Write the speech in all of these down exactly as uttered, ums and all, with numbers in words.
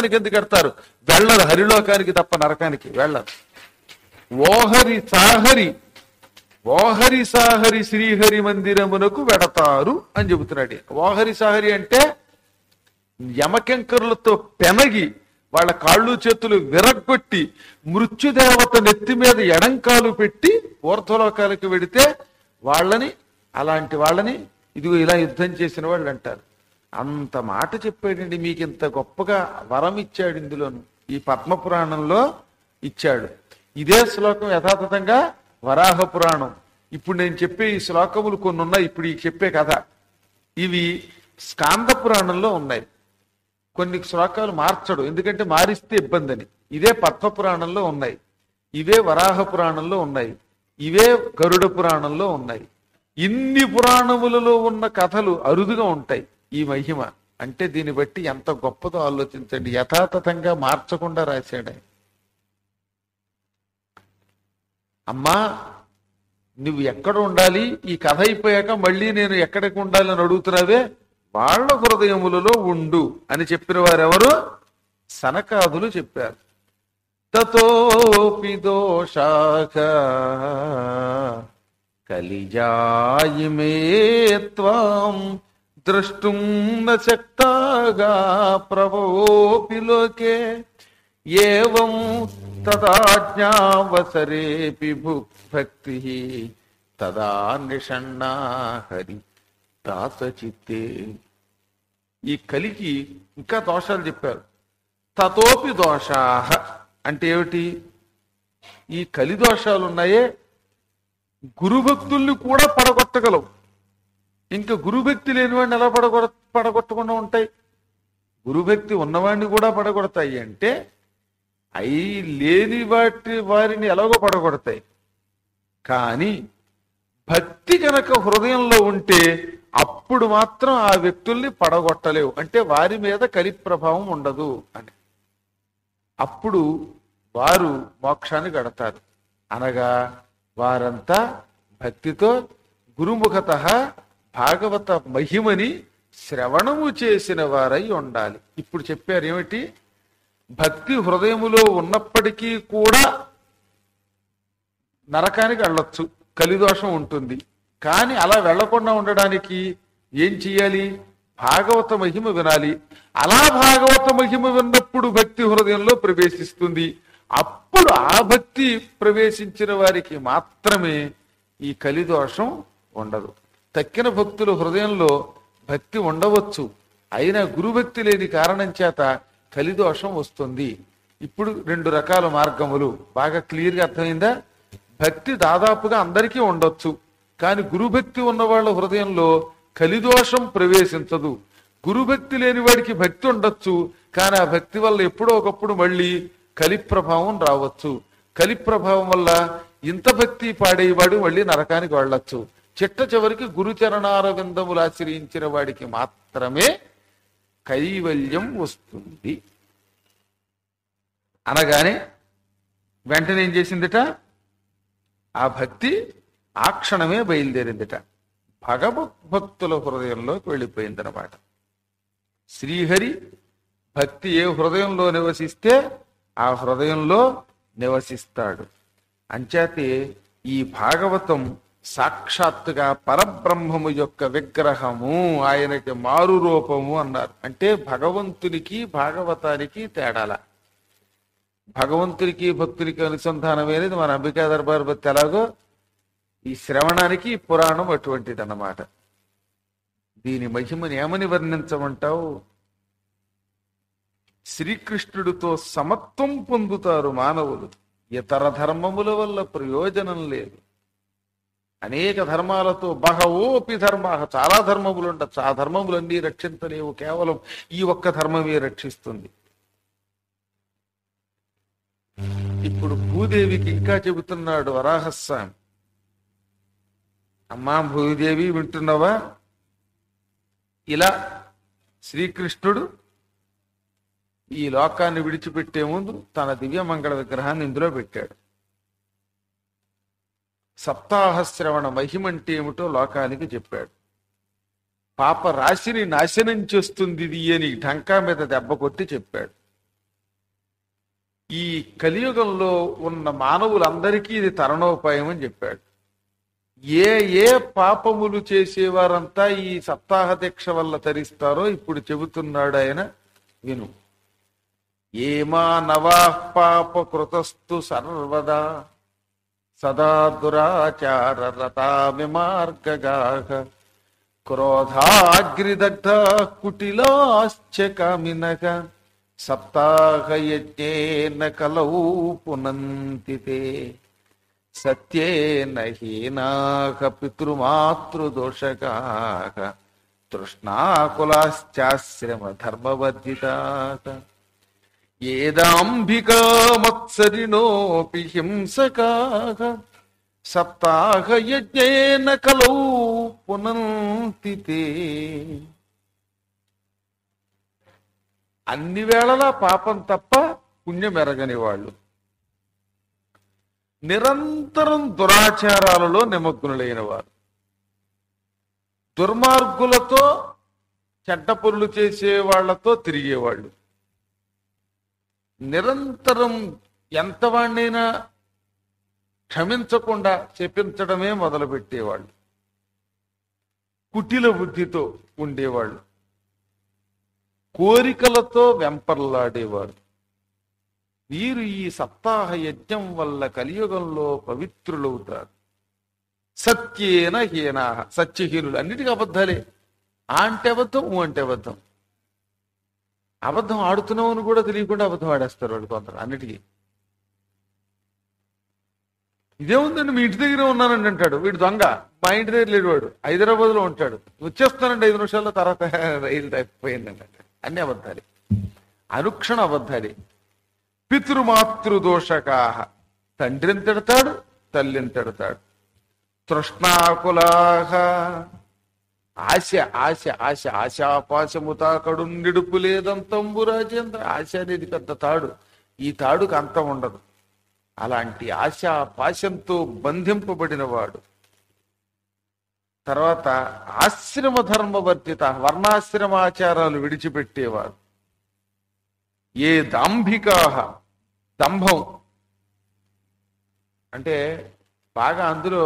హరిలోకానికి ఎందుకు ఎడతారు? వెళ్ళరు హరిలోకానికి తప్ప నరకానికి వెళ్ళరు. ఓహరి సాహరి ఓహరి సాహరి శ్రీహరి మందిరమునకు వెడతారు అని చెబుతున్నాడు. ఓహరి సాహరి అంటే యమకెంకరులతో పెనగి వాళ్ళ కాళ్ళు చేతులు విరగ్గొట్టి మృత్యుదేవత నెత్తి మీద ఎడంకాలు పెట్టి ఊర్ధ్వలోకాలకు వెడితే వాళ్ళని, అలాంటి వాళ్ళని ఇదిగో ఇలా యుద్ధం చేసిన వాళ్ళు అంటారు. అంత మాట చెప్పాడండి. మీకు ఇంత గొప్పగా వరం ఇచ్చాడు. ఇందులోను ఈ పద్మ పురాణంలో ఇచ్చాడు. ఇదే శ్లోకం యథాతథంగా వరాహ పురాణం. ఇప్పుడు నేను చెప్పే ఈ శ్లోకములు కొన్ని ఉన్నాయి. ఇప్పుడు ఈ చెప్పే కథ ఇవి స్కాంద పురాణంలో ఉన్నాయి. కొన్ని శ్లోకాలు మార్చడు, ఎందుకంటే మారిస్తే ఇబ్బంది అని. ఇదే పద్మ పురాణంలో ఉన్నాయి, ఇవే వరాహ పురాణంలో ఉన్నాయి, ఇవే గరుడ పురాణంలో ఉన్నాయి. ఇన్ని పురాణములలో ఉన్న కథలు అరుదుగా ఉంటాయి. ఈ మహిమ అంటే దీన్ని బట్టి ఎంత గొప్పదో ఆలోచించండి. యథాతథంగా మార్చకుండా రాశాడు. అమ్మా నువ్వు ఎక్కడ ఉండాలి, ఈ కథ అయిపోయాక మళ్ళీ నేను ఎక్కడికి ఉండాలి అని అడుగుతున్నావే, వాళ్ళ హృదయములలో ఉండు అని చెప్పిన వారెవరు? సనకాదులు చెప్పారు. తతోపి దోషాక కలిజాయిమే త్వాం ద్రష్టుం న శక్తాగా ప్రభోపి లోకే ఏవం తదాజ్ఞావసరేపి భక్తి తదా నిషణ్ణా హరి దాసచిత్తే. ఈ కలికి ఇంకా దోషాలు చెప్పారు. తతోపి దోషాహ అంటే ఏమిటి? ఈ కలి దోషాలు ఉన్నాయే గురుభక్తుల్ని కూడా పడగొట్టగలవు. ఇంకా గురుభక్తి లేనివాడిని ఎలా పడగొ పడగొట్టకుండా ఉంటాయి? గురుభక్తి ఉన్నవాడిని కూడా పడగొడతాయి. అంటే అయి లేని వాటి వారిని ఎలాగో పడగొడతాయి. కానీ భక్తి కనుక హృదయంలో ఉంటే అప్పుడు మాత్రం ఆ వ్యక్తుల్ని పడగొట్టలేవు. అంటే వారి మీద కలి ప్రభావం ఉండదు అని. అప్పుడు వారు మోక్షాన్ని గడతారు. అనగా వారంతా భక్తితో గురుముఖత భాగవత మహిమని శ్రవణము చేసిన వారై ఉండాలి. ఇప్పుడు చెప్పారు ఏమిటి? భక్తి హృదయములో ఉన్నప్పటికీ కూడా నరకానికి వెళ్ళొచ్చు, కలిదోషం ఉంటుంది. కానీ అలా వెళ్లకుండా ఉండడానికి ఏం చెయ్యాలి? భాగవత మహిమ వినాలి. అలా భాగవత మహిమ విన్నప్పుడు భక్తి హృదయంలో ప్రవేశిస్తుంది. అప్పుడు ఆ భక్తి ప్రవేశించిన వారికి మాత్రమే ఈ కలిదోషం ఉండదు. తక్కిన భక్తుల హృదయంలో భక్తి ఉండవచ్చు, అయినా గురుభక్తి లేని కారణం చేత కలిదోషం వస్తుంది. ఇప్పుడు రెండు రకాల మార్గములు బాగా క్లియర్గా అర్థమైందా? భక్తి దాదాపుగా అందరికీ ఉండొచ్చు, కానీ గురుభక్తి ఉన్న వాళ్ళ హృదయంలో కలిదోషం ప్రవేశించదు. గురుభక్తి లేని వాడికి భక్తి ఉండొచ్చు, కానీ ఆ భక్తి వల్ల ఎప్పుడో ఒకప్పుడు మళ్ళీ కలి ప్రభావం రావచ్చు. కలి ప్రభావం వల్ల ఇంత భక్తి పాడేవాడు మళ్ళీ నరకానికి వెళ్ళొచ్చు. చిట్ట చివరికి గురుచరణార విందములు ఆశ్రయించిన వాడికి మాత్రమే కైవల్యం వస్తుంది. అనగానే వెంటనే ఏం చేసిందిట? ఆ భక్తి ఆ క్షణమే బయలుదేరిందిట, భగవద్భక్తుల హృదయంలోకి వెళ్ళిపోయిందనమాట. శ్రీహరి భక్తి ఏ హృదయంలో నివసిస్తే ఆ హృదయంలో నివసిస్తాడు. అంచేతే ఈ భాగవతం సాక్షాత్తుగా పరబ్రహ్మము యొక్క విగ్రహము, ఆయనకి మారు రూపము అన్నారు. అంటే భగవంతునికి భాగవతానికి తేడాల. భగవంతునికి భక్తునికి అనుసంధానం అనేది మన అంబికా దర్బార్ భక్తి ఎలాగో ఈ శ్రవణానికి పురాణం అటువంటిది అన్నమాట. దీని మహిమని ఏమని వర్ణించమంటావు? శ్రీకృష్ణుడితో సమత్వం పొందుతారు మానవులు. ఇతర ధర్మముల వల్ల ప్రయోజనం లేదు. అనేక ధర్మాలతో బహవోపి ధర్మ, చాలా ధర్మములు ఉండొచ్చు, ఆ ధర్మములన్నీ రక్షించలేవు, కేవలం ఈ ఒక్క ధర్మమే రక్షిస్తుంది. ఇప్పుడు భూదేవికి ఇంకా చెబుతున్నాడు వరాహస్వామి. అమ్మా భూదేవి వింటున్నావా? ఇలా శ్రీకృష్ణుడు ఈ లోకాన్ని విడిచిపెట్టే ముందు తన దివ్య మంగళ విగ్రహాన్ని ఇందులో పెట్టాడు. సప్తాహశ్రవణ మహిమంటే ఏమిటో లోకానికి చెప్పాడు. పాప రాశిని నాశనం చేస్తుంది ఇది అని ఢంకా మీద దెబ్బ కొట్టి చెప్పాడు. ఈ కలియుగంలో ఉన్న మానవులందరికీ ఇది తరణోపాయం అని చెప్పాడు. ఏ ఏ పాపములు చేసేవారంతా ఈ సప్తాహ దీక్ష వల్ల తరిస్తారో ఇప్పుడు చెబుతున్నాడు ఆయన, విను. ఏమా నవా పాప కృతస్థు సర్వదా సదా దురాచార రతామిమార్గగాః క్రోధాగ్రిదగ్ధ కుటిలాశ్చ కామినః సప్తాహయజ్ఞేన కలౌ పునంతి తే సత్యేన హీనాః పితృమాతృదోషకాః తృష్ణాకులాశ్చాశ్రమ ధర్మవర్జితాః ఏదాంబికా మత్సరిణోపి హింసకాః సప్తాహయజ్ఞేన కలౌ పునంతి తే. అన్ని వేళలా పాపం తప్ప పుణ్యం ఎరగని వాళ్ళు, నిరంతరం దురాచారాలలో నిమగ్నులైన వారు, దుర్మార్గులతో చెడ్డ పనులు చేసే వాళ్లతో తిరిగేవాళ్ళు, నిరంతరం ఎంతవాణ్ణైనా క్షమించకుండా చెప్పించడమే మొదలుపెట్టేవాళ్ళు, కుటిల బుద్ధితో ఉండేవాళ్ళు, కోరికలతో వెంపర్లాడేవారు. వీరు ఈ సప్తాహ యజ్ఞం వల్ల కలియుగంలో పవిత్రులవుతారు. సత్యేన హీనా, సత్యహీనులు, అన్నిటికీ అబద్ధాలే. ఆ అంటే అబద్ధం, ఊ అంటే అబద్ధం. అబద్ధం ఆడుతున్నామని కూడా తెలియకుండా అబద్ధం ఆడేస్తారు వాళ్ళు కొందరు అన్నిటికీ. ఇదేముందండి మీ ఇంటి దగ్గరే ఉన్నానండి అంటాడు వీడు దొంగ. మా ఇంటి దగ్గర లేడు, వాడు హైదరాబాద్ లో ఉంటాడు, వచ్చేస్తానండి ఐదు నిమిషాల్లో, తర్వాత రైలు తప్పిపోయిందండి అంటే. అన్ని అబద్ధాలే, అనుక్షణ అబద్ధాలే. పితృమాతృదోషకాహ, తండ్రిని తిడతాడు, తల్లిని తిడతాడు. తృష్ణాకులాహ, ఆశ ఆశ ఆశ ఆశాపాశముతాకడు నిడుపు లేదంతంబు రాజేంద్ర. ఆశ అనేది పెద్ద తాడు, ఈ తాడుకు అంతం ఉండదు. అలాంటి ఆశా పాశంతో బంధింపబడిన వాడు. తర్వాత ఆశ్రమ ధర్మవర్తిత, వర్ణాశ్రమాచారాలు విడిచిపెట్టేవారు. ఏ దాంభికాహ, దంభం అంటే బాగా అందులో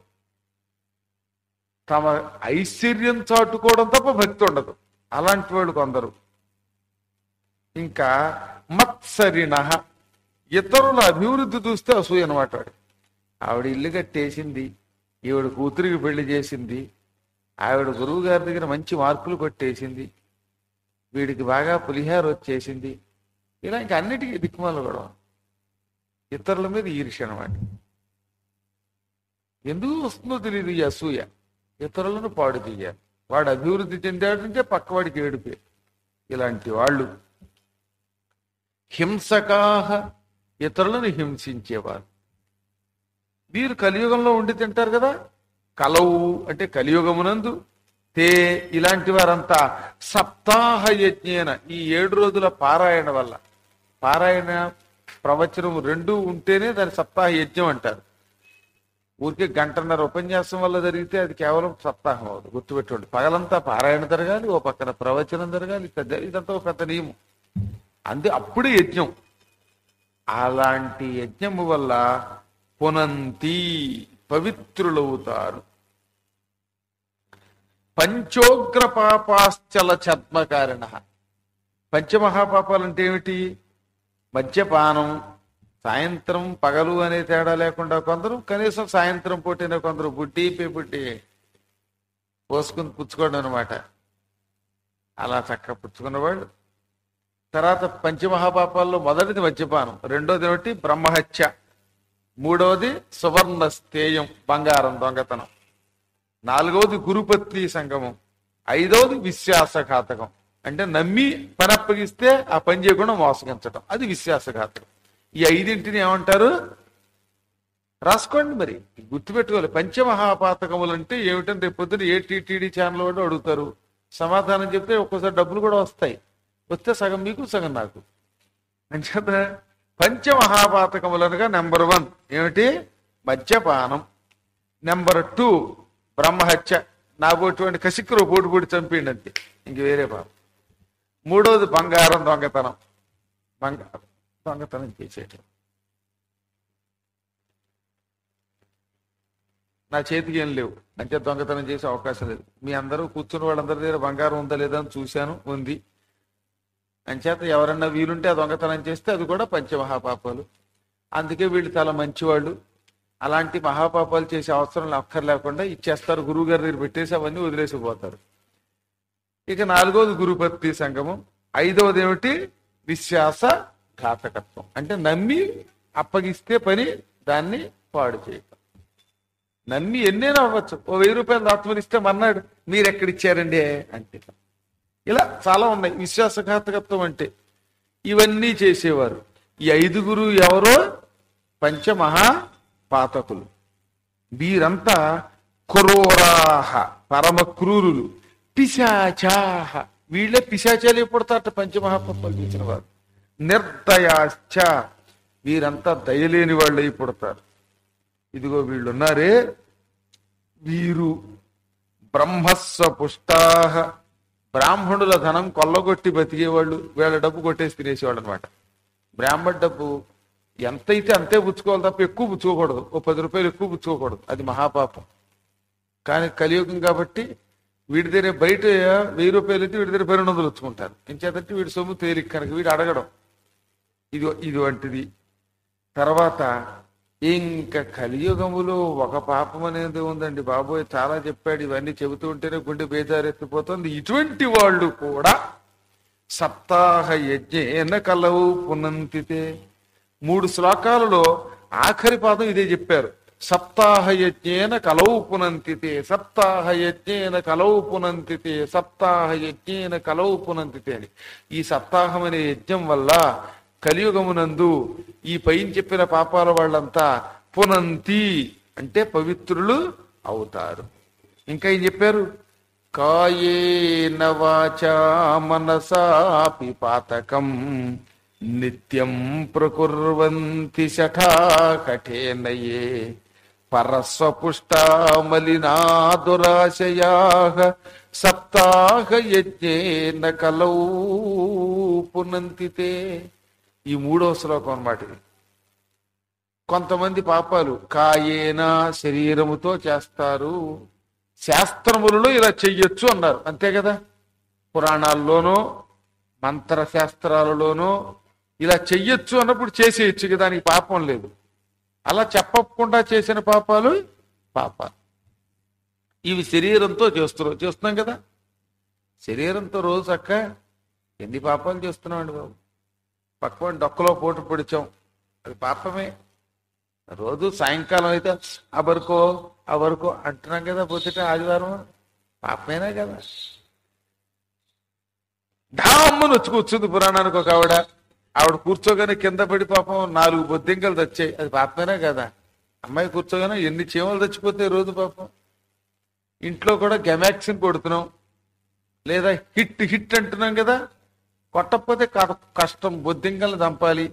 తమ ఐశ్వర్యం చాటుకోవడం తప్ప భక్తి ఉండదు, అలాంటి వాళ్ళు కొందరు. ఇంకా మత్సరిణ, ఇతరుల అభివృద్ధి చూస్తే అసూయ అనమాట. ఆవిడ ఇల్లు కట్టేసింది, ఈవిడ కూతురికి పెళ్లి చేసింది, ఆవిడ గురువు గారి దగ్గర మంచి మార్కులు కొట్టేసింది, వీడికి బాగా పులిహార వచ్చేసింది, ఇలా ఇంకా అన్నిటికీ దిక్కుమాలు కూడా ఇతరుల మీద ఈర్ష్య అనమాట. ఎందుకు వస్తుందో తెలియదు ఈ అసూయ. ఇతరులను పాడు తీయాలి, వాడు అభివృద్ధి చెందాడంటే పక్కవాడికి ఏడుపే. ఇలాంటి వాళ్ళు హింసకాహ, ఇతరులను హింసించేవారు. వీరు కలియుగంలో ఉండి తింటారు కదా. కలవు అంటే కలియుగమునందు, తే ఇలాంటి వారంతా సప్తాహ యజ్ఞేన, ఈ ఏడు రోజుల పారాయణ వల్ల, పారాయణ ప్రవచనం రెండు ఉంటేనే దాని సప్తాహ యజ్ఞం అంటారు. ఊరికే గంటన్నర ఉపన్యాసం వల్ల జరిగితే అది కేవలం సప్తాహం అవుతుంది. గుర్తుపెట్టుకోండి, పగలంతా పారాయణ జరగాలి, ఓ పక్కన ప్రవచనం జరగాలి, ఇదంతా ఒక పెద్ద నియమం. అంతే, అప్పుడే యజ్ఞం. అలాంటి యజ్ఞము వల్ల పునంతి, పవిత్రులవుతారు. పంచోగ్ర పాపాశ్చల ఛద్మకారిణ. పంచమహాపాపాలు అంటే ఏమిటి? మద్యపానం, సాయంత్రం పగలు అనే తేడా లేకుండా కొందరు, కనీసం సాయంత్రం పూటైన కొందరు బుడ్డి పేపుట్టి పోసుకుని పుచ్చుకోవడం అనమాట. అలా చక్కగా పుచ్చుకున్నవాళ్ళు. తర్వాత పంచమహాపాపాల్లో మొదటిది మద్యపానం, రెండోది ఏమిటి? బ్రహ్మహత్య, మూడవది సువర్ణ స్థేయం, బంగారం దొంగతనం, నాలుగవది గురుపత్ని సంగమం, ఐదవది విశ్వాసఘాతకం, అంటే నమ్మి పని అప్పగిస్తే ఆ పని చేయకుండా మోసగించడం, అది విశ్వాసఘాతకం. ఈ ఐదింటిని ఏమంటారు? రాసుకోండి, మరి గుర్తుపెట్టుకోవాలి. పంచమహాపాతకములు అంటే ఏమిటని రేపు పొద్దున ఏ టీటీడీ ఛానల్ వాడు అడుగుతారు, సమాధానం చెప్తే ఒక్కోసారి డబ్బులు కూడా వస్తాయి. వస్తే సగం మీకు సగం నాకు. అంచేత పంచమహాపాతకములనగా నెంబర్ వన్ ఏమిటి? మద్యపానం. నెంబర్ టూ బ్రహ్మహత్య, నాబోటువంటి కసిక్కులో పోటు పోటీ చంపేయండి అంతే, ఇంక వేరే పాపం. మూడవది బంగారం దొంగతనం, బంగారం దొంగతనం చేసేయటం. నా చేతికి ఏం లేవు అంటే దొంగతనం చేసే అవకాశం లేదు. మీ అందరూ కూర్చున్న వాళ్ళందరి దగ్గర బంగారం ఉందా లేదా అని చూశాను, ఉంది. అంచేత ఎవరన్నా వీలుంటే ఆ దొంగతనం చేస్తే అది కూడా పంచమహాపాపాలు. అందుకే వీళ్ళు చాలా మంచివాళ్ళు. అలాంటి మహాపాపాలు చేసే అవసరం అక్కర్ లేకుండా ఇచ్చేస్తారు, గురువు గారి దగ్గర పెట్టేసి అవన్నీ వదిలేసిపోతారు. ఇక నాలుగోది గురుపత్తి సంగమం. ఐదవది ఏమిటి? విశ్వాస ఘాతకత్వం. అంటే నమ్మి అప్పగిస్తే పని దాన్ని పాడు చేయటం. నమ్మి ఎన్నేనా అవ్వచ్చు. ఓ వెయ్యి రూపాయలు ఆత్మనిస్తే మన్నాడు మీరు ఎక్కడిచ్చారండి అంటే. ఇలా చాలా ఉన్నాయి విశ్వాసఘాతకత్వం అంటే. ఇవన్నీ చేసేవారు. ఈ ఐదుగురు ఎవరో పంచమహా పాతకులు. వీరంతా క్రూరాహ పరమ క్రూరులు. పిశాచాహ వీళ్ళే పిశాచాలు పుడతారట పంచమహాపాపాలు చేసిన వారు. నిర్దయాశ్చ వీరంతా దయలేని వాళ్ళు అయి పుడతారు. ఇదిగో వీళ్ళున్నారే వీరు బ్రహ్మస్వ పుష్టాహ బ్రాహ్మణుల ధనం కొల్లగొట్టి బతికేవాళ్ళు. వీళ్ళ డబ్బు కొట్టేసి తినేసేవాళ్ళు అనమాట. బ్రాహ్మణ డబ్బు ఎంతైతే అంతే పుచ్చుకోవాలి తప్ప ఎక్కువ పుచ్చుకోకూడదు. ఓ పది రూపాయలు ఎక్కువ పుచ్చుకోకూడదు, అది మహాపాపం. కానీ కలియుగం కాబట్టి వీడి దగ్గర బయట వెయ్యి రూపాయలు అయితే వీడి దగ్గర పన్నెండు వందలు వచ్చుకుంటారు. ఎంచేతంటే వీడి సొమ్ము తేలిక కనుక వీడు అడగడం. ఇది ఇది వంటిది. తర్వాత ఇంకా కలియుగములో ఒక పాపం అనేది ఉందండి బాబోయ్, చాలా చెప్పాడు. ఇవన్నీ చెబుతూ ఉంటేనే గుండె బేజారెత్తిపోతుంది. ఇటువంటి వాళ్ళు కూడా సప్తాహ యజ్ఞేన కలవు పునంతితే. మూడు శ్లోకాలలో ఆఖరి పాదం ఇదే చెప్పారు. సప్తాహ యజ్ఞేన కలౌ పునంతితే, సప్తాహ యజ్ఞేన కలౌ పునంతితే, సప్తాహ యజ్ఞేన కలౌ పునంతితే అని. ఈ సప్తాహం అనే యజ్ఞం వల్ల కలియుగమునందు ఈ పైన చెప్పిన పాపాల వాళ్ళంతా పునంతి అంటే పవిత్రులు అవుతారు. ఇంకా ఏం చెప్పారు? కాయేన వాచా మనసాపి పాతకం నిత్యం ప్రకుర్వంతి శఠా కఠేనయే పరస్వపుష్టా మలినా దురాశయా సప్తాహ యజ్ఞేన కలౌ పునంతితే. ఈ మూడవ శ్లోకం అన్నమాట ఇది. కొంతమంది పాపాలు కాయేనా శరీరముతో చేస్తారు. శాస్త్రములలో ఇలా చెయ్యొచ్చు అన్నారు, అంతే కదా. పురాణాల్లోనో మంత్ర శాస్త్రాలలోనో ఇలా చెయ్యొచ్చు అన్నప్పుడు చేసేయచ్చు కదా, దానికి పాపం లేదు. అలా చెప్పకుండా చేసిన పాపాలు పాపాలు. ఇవి శరీరంతో చేస్తున్నాం చేస్తున్నాం కదా. శరీరంతో రోజు అక్క ఎన్ని పాపాలు చేస్తున్నాం అండి బాబు. పక్కన డొక్కలో పోటు పొడిచాం, అది పాపమే. రోజు సాయంకాలం అయితే ఆ వరకో ఆ వరకో అంటున్నాం కదా, పోతే ఆదివారం పాపమేనా కదా. ఢామ్మను వచ్చి కూర్చుంది పురాణానికి ఒక ఆవిడ. ఆవిడ కూర్చోగానే కింద పడి పాపం నాలుగు బొద్దింకలు తెచ్చాయి, అది పాపమేనా కదా. అమ్మాయి కూర్చోగానే ఎన్ని చీమలు తెచ్చిపోతాయి రోజు పాపం. ఇంట్లో కూడా గెమాక్సిన్ కొడుతున్నాం, లేదా హిట్ హిట్ అంటున్నాం కదా. కొట్టకపోతే కష్టం, బొద్దింకలు చంపాలి.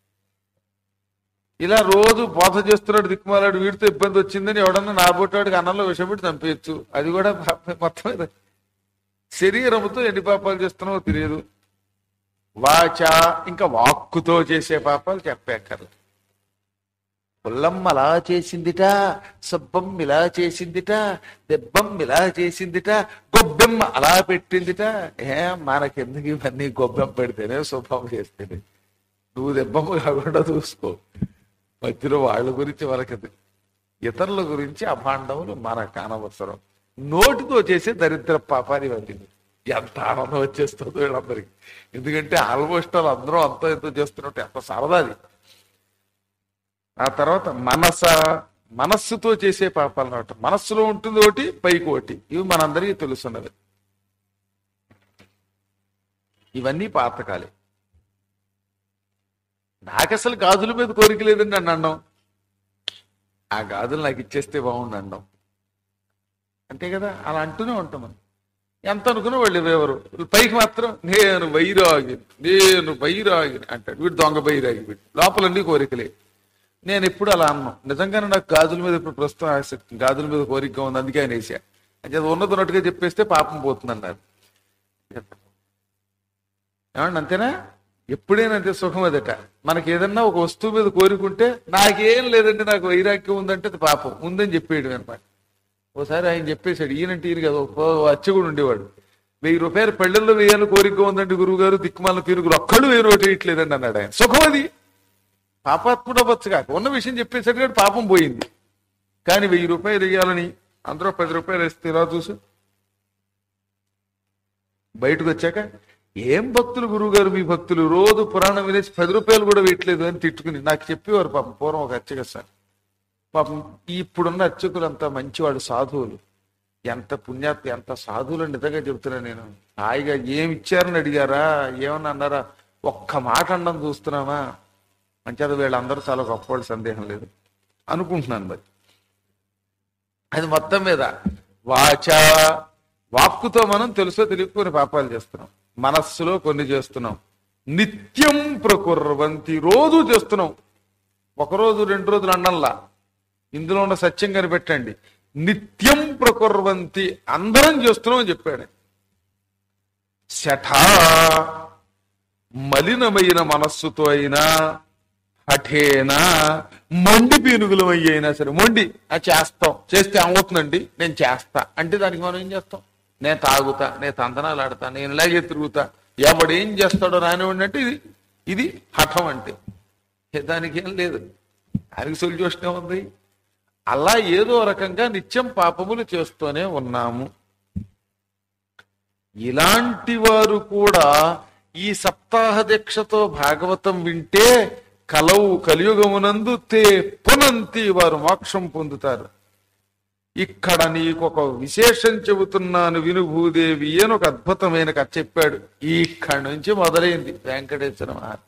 ఇలా రోజు బోధ చేస్తున్నాడు దిక్కుమాలాడు, వీడితో ఇబ్బంది వచ్చిందని ఎవడన్నా నాబోటాడికి అన్నంలో విషపెట్టి చంపేయచ్చు, అది కూడా మొత్తం మీద. శరీరముతో ఎన్ని పాపాలు చేస్తున్నావో తెలియదు. వాచ ఇంకా వాక్కుతో చేసే పాపాలు చెప్పాకరు. పుల్లమ్మ అలా చేసిందిట, సుబ్బం ఇలా చేసిందిట, దెబ్బం ఇలా చేసిందిట, గొబ్బెమ్మ అలా పెట్టిందిట. ఏ మనకెందుకు ఇవన్నీ? గొబ్బెమ్మ పెడితేనే శుభం చేస్తేనే. నువ్వు దెబ్బమ్మ కాకుండా చూసుకో. మధ్యలో వాళ్ళ గురించి మనకది, ఇతరుల గురించి అభాండములు మనకు అనవసరం. నోటితో చేసే దరిద్ర పాపాన్ని ఇవన్నీ. ఎంత ఆనందం వచ్చేస్తుందో వీళ్ళందరికీ. ఎందుకంటే ఆల్మోస్ట్ వాళ్ళు అందరూ అంతో ఎంతో చేస్తున్నట్టు ఎంత సరదాది. ఆ తర్వాత మనస, మనస్సుతో చేసే పాపాలు అన్నమాట. మనస్సులో ఉంటుంది ఒకటి, పైకి ఒకటి. ఇవి మనందరికీ తెలుసున్నది. ఇవన్నీ పాతకాలే. నాకు అసలు గాజుల మీద కోరిక లేదండి నన్ను అన్నాం. ఆ గాజులు నాకు ఇచ్చేస్తే బాగుండు అన్నాం, అంతే కదా. అలా అంటూనే ఉంటాం మనం. ఎంత అనుకున్నా వాళ్ళు ఎవరు పైకి మాత్రం నేను వైరాగి నేను వైరాగిని అంటాడు వీడు. దొంగ బైరాగి వీడు, లోపలన్నీ కోరికలే. నేను ఎప్పుడు అలా అన్నాం. నిజంగానే నాకు గాజుల మీద ఇప్పుడు ప్రస్తుతం ఆసక్తి, గాజుల మీద కోరికగా ఉంది, అందుకే అనేసా. అంటే ఉన్నది ఉన్నట్టుగా చెప్పేస్తే పాపం పోతుంది అన్నారు. ఏమండి అంతేనా? ఎప్పుడైనా అంతే సుఖం అదట. మనకి ఏదన్నా ఒక వస్తువు మీద కోరుకుంటే నాకేం లేదంటే నాకు వైరాగ్యం ఉందంటే అది పాపం ఉందని చెప్పేయడం అనమాట. ఓసారి ఆయన చెప్పేశాడు, ఈయనంటే ఈయన కదా ఒక అచ్చగుడు ఉండేవాడు, వెయ్యి రూపాయలు పెళ్లిళ్ళు వేయాలని కోరిక ఉందండి గురువు గారు, దిక్కుమాల పీరుగులు ఒక్కళ్ళు వెయ్యి రూపాయలు వేయట్లేదండి అన్నాడు ఆయన. సుఖం అది, పాపాత్ముడు అవ్వచ్చు కాక ఉన్న విషయం చెప్పేసరికి కాబట్టి పాపం పోయింది. కానీ వెయ్యి రూపాయలు వేయాలని అందరూ పది రూపాయలు వేస్తే ఇలా చూసు బయటకు వచ్చాక, ఏం భక్తులు గురువు గారు మీ భక్తులు, రోజు పురాణం వినేసి పది రూపాయలు కూడా వేయట్లేదు అని తిట్టుకుని నాకు చెప్పేవారు పాపం పూర్వం ఒక అర్చక సార్. పాపం ఇప్పుడున్న అర్చకులంతా మంచివాడు, సాధువులు, ఎంత పుణ్యాత్మ, ఎంత సాధువులు నిజంగా చెబుతున్నా నేను. హాయిగా ఏమి ఇచ్చారని అడిగారా, ఏమన్నా అన్నారా, ఒక్క మాట అనడం చూస్తున్నామా, మంచిది వీళ్ళందరూ చాలా గొప్పవాళ్ళు, సందేహం లేదు అనుకుంటున్నాను. మరి అది మొత్తం మీద వాచ, వాక్కుతో మనం తెలుసో తెలియక కొన్ని పాపాలు చేస్తున్నాం, మనస్సులో కొన్ని చేస్తున్నాం. నిత్యం ప్రకుర్వంతి, రోజు చేస్తున్నాం, ఒకరోజు రెండు రోజులు అండంలా. ఇందులో ఉన్న సత్యం కనిపెట్టండి, నిత్యం ప్రకుర్వంతి, అందరం చేస్తున్నాం అని చెప్పాడు. శఠా, మలినమైన మనస్సుతో అయినా, హఠేనా, మొండి పీనుగులం అయినా సరే, మొండి ఆ చేస్తాం, చేస్తే ఏమవుతుందండి నేను చేస్తా అంటే దానికి మనం ఏం చేస్తాం, నేను తాగుతా, నేను తందనాలు ఆడతా, నేను ఇలాగే తిరుగుతా, ఎవడు ఏం చేస్తాడో రానివ్వండి అంటే ఇది ఇది హఠం అంటే. దానికి ఏం లేదు, దానికి సొల్యూషన్ ఏముంది. అలా ఏదో రకంగా నిత్యం పాపములు చేస్తూనే ఉన్నాము. ఇలాంటి వారు కూడా ఈ సప్తాహ దీక్షతో భాగవతం వింటే కలవు కలియుగమునందు తే పునంతి, వారు మోక్షం పొందుతారు. ఇక్కడ నీకు ఒక విశేషం చెబుతున్నాను విను భూదేవి అని ఒక అద్భుతమైన కథ చెప్పాడు. ఇక్కడి నుంచి మొదలైంది వెంకటేశ్వర మహాత్మ.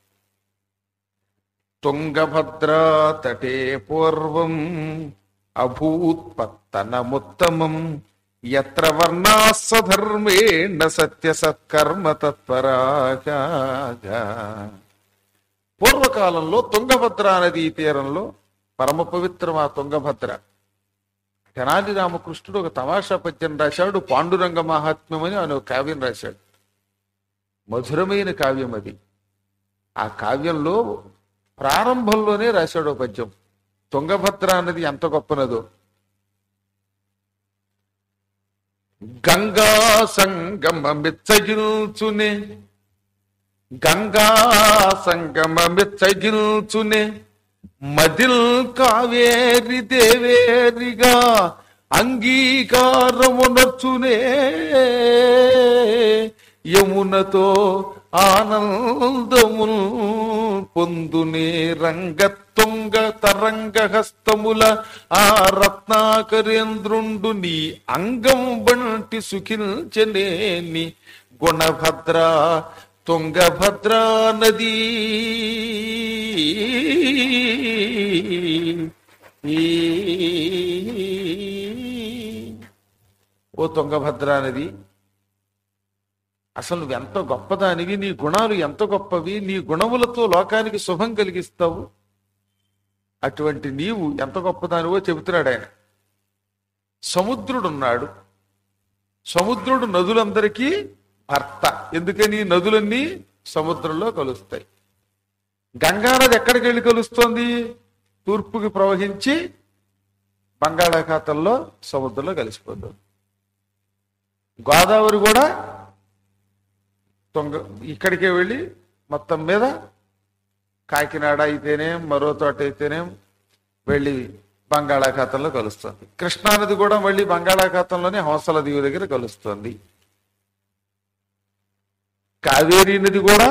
తుంగభద్రా తటే పూర్వం అభూత్పత్తనముత్తమం యత్ర వర్ణాస్వధర్మేణ సత్య సత్కర్మ తత్పరాగా. పూర్వకాలంలో తుంగభద్రా నదీ తీరంలో పరమ పవిత్రం ఆ తుంగభద్ర. తెనాలి రామకృష్ణుడు ఒక తమాషా పద్యం రాశాడు, పాండురంగ మహాత్మ్యం అని ఆయన ఒక కావ్యం రాశాడు. మధురమైన కావ్యం అది. ఆ కావ్యంలో ప్రారంభంలోనే రాశాడు ఒక పద్యం, తుంగభద్ర అన్నది ఎంత గొప్పనదో. గంగా సంగమమిచ్చగిల్చునే, గంగా సంగమమిచ్చగిల్చునే, మదిల్ కావేరి దేవేరిగా అంగీకారమునర్చునే, యమునతో ఆనందముల్ పొందునే, రంగతుంగ తరంగ హస్తముల ఆ రత్నాకరేంద్రుండు నీ అంగం వంటి సుఖించనేని గుణభద్ర తుంగభద్రా నదీ. ఓ తుంగభద్రా నది, అసలు నువ్వు ఎంత గొప్పదానివి, నీ గుణాలు ఎంత గొప్పవి, నీ గుణములతో లోకానికి శుభం కలిగిస్తావు, అటువంటి నీవు ఎంత గొప్పదానివో చెబుతున్నాడు ఆయన. సముద్రుడున్నాడు, సముద్రుడు నదులందరికీ భర్త, ఎందుకని నదులన్నీ సముద్రంలో కలుస్తాయి. గంగానది ఎక్కడికి వెళ్ళి కలుస్తోంది, తూర్పుకి ప్రవహించి బంగాళాఖాతంలో సముద్రంలో కలిసిపోతుంది. గోదావరి కూడా తొంగ ఇక్కడికే వెళ్ళి మొత్తం మీద కాకినాడ అయితేనేం మరో తోట అయితేనేం వెళ్ళి బంగాళాఖాతంలో కలుస్తుంది. కృష్ణానది కూడా మళ్ళీ బంగాళాఖాతంలోనే హంసల దీవి దగ్గర కలుస్తుంది. కావేరీ నది కూడా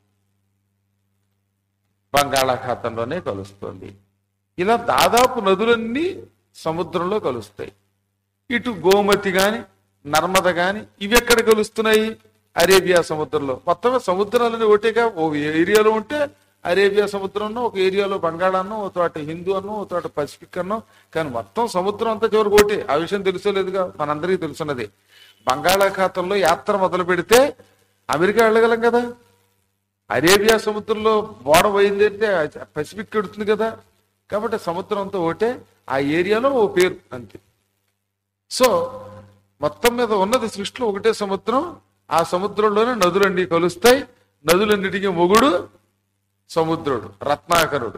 బంగాళాఖాతంలోనే కలుస్తుంది. ఇలా దాదాపు నదులన్నీ సముద్రంలో కలుస్తాయి. ఇటు గోమతి గాని నర్మద గాని ఇవి ఎక్కడ కలుస్తున్నాయి, అరేబియా సముద్రంలో. మొత్తమే సముద్రాలని ఒకటేగా, ఓ ఏరియాలో ఉంటే అరేబియా సముద్రం అన్నో, ఒక ఏరియాలో బంగాళ అన్నో, ఒక తోట హిందూ అన్నో, ఒక తోట పసిఫిక్ అన్నో, కానీ మొత్తం సముద్రం అంతా చివరికి ఒకటే. ఆ విషయం తెలుసోలేదుగా, మనందరికీ తెలుసున్నది. బంగాళాఖాతంలో యాత్ర మొదలు పెడితే అమెరికా వెళ్ళగలం కదా, అరేబియా సముద్రంలో బోడ పోయిందంటే పసిఫిక్ ఎడుతుంది కదా, కాబట్టి సముద్రం అంతా ఒకటే, ఆ ఏరియాలో ఓ పేరు అంతే. సో మొత్తం మీద ఉన్నది సృష్టిలో ఒకటే సముద్రం, ఆ సముద్రంలోనే నదులన్నీ కలుస్తాయి. నదులన్నిటికీ మొగుడు సముద్రుడు, రత్నాకరుడు.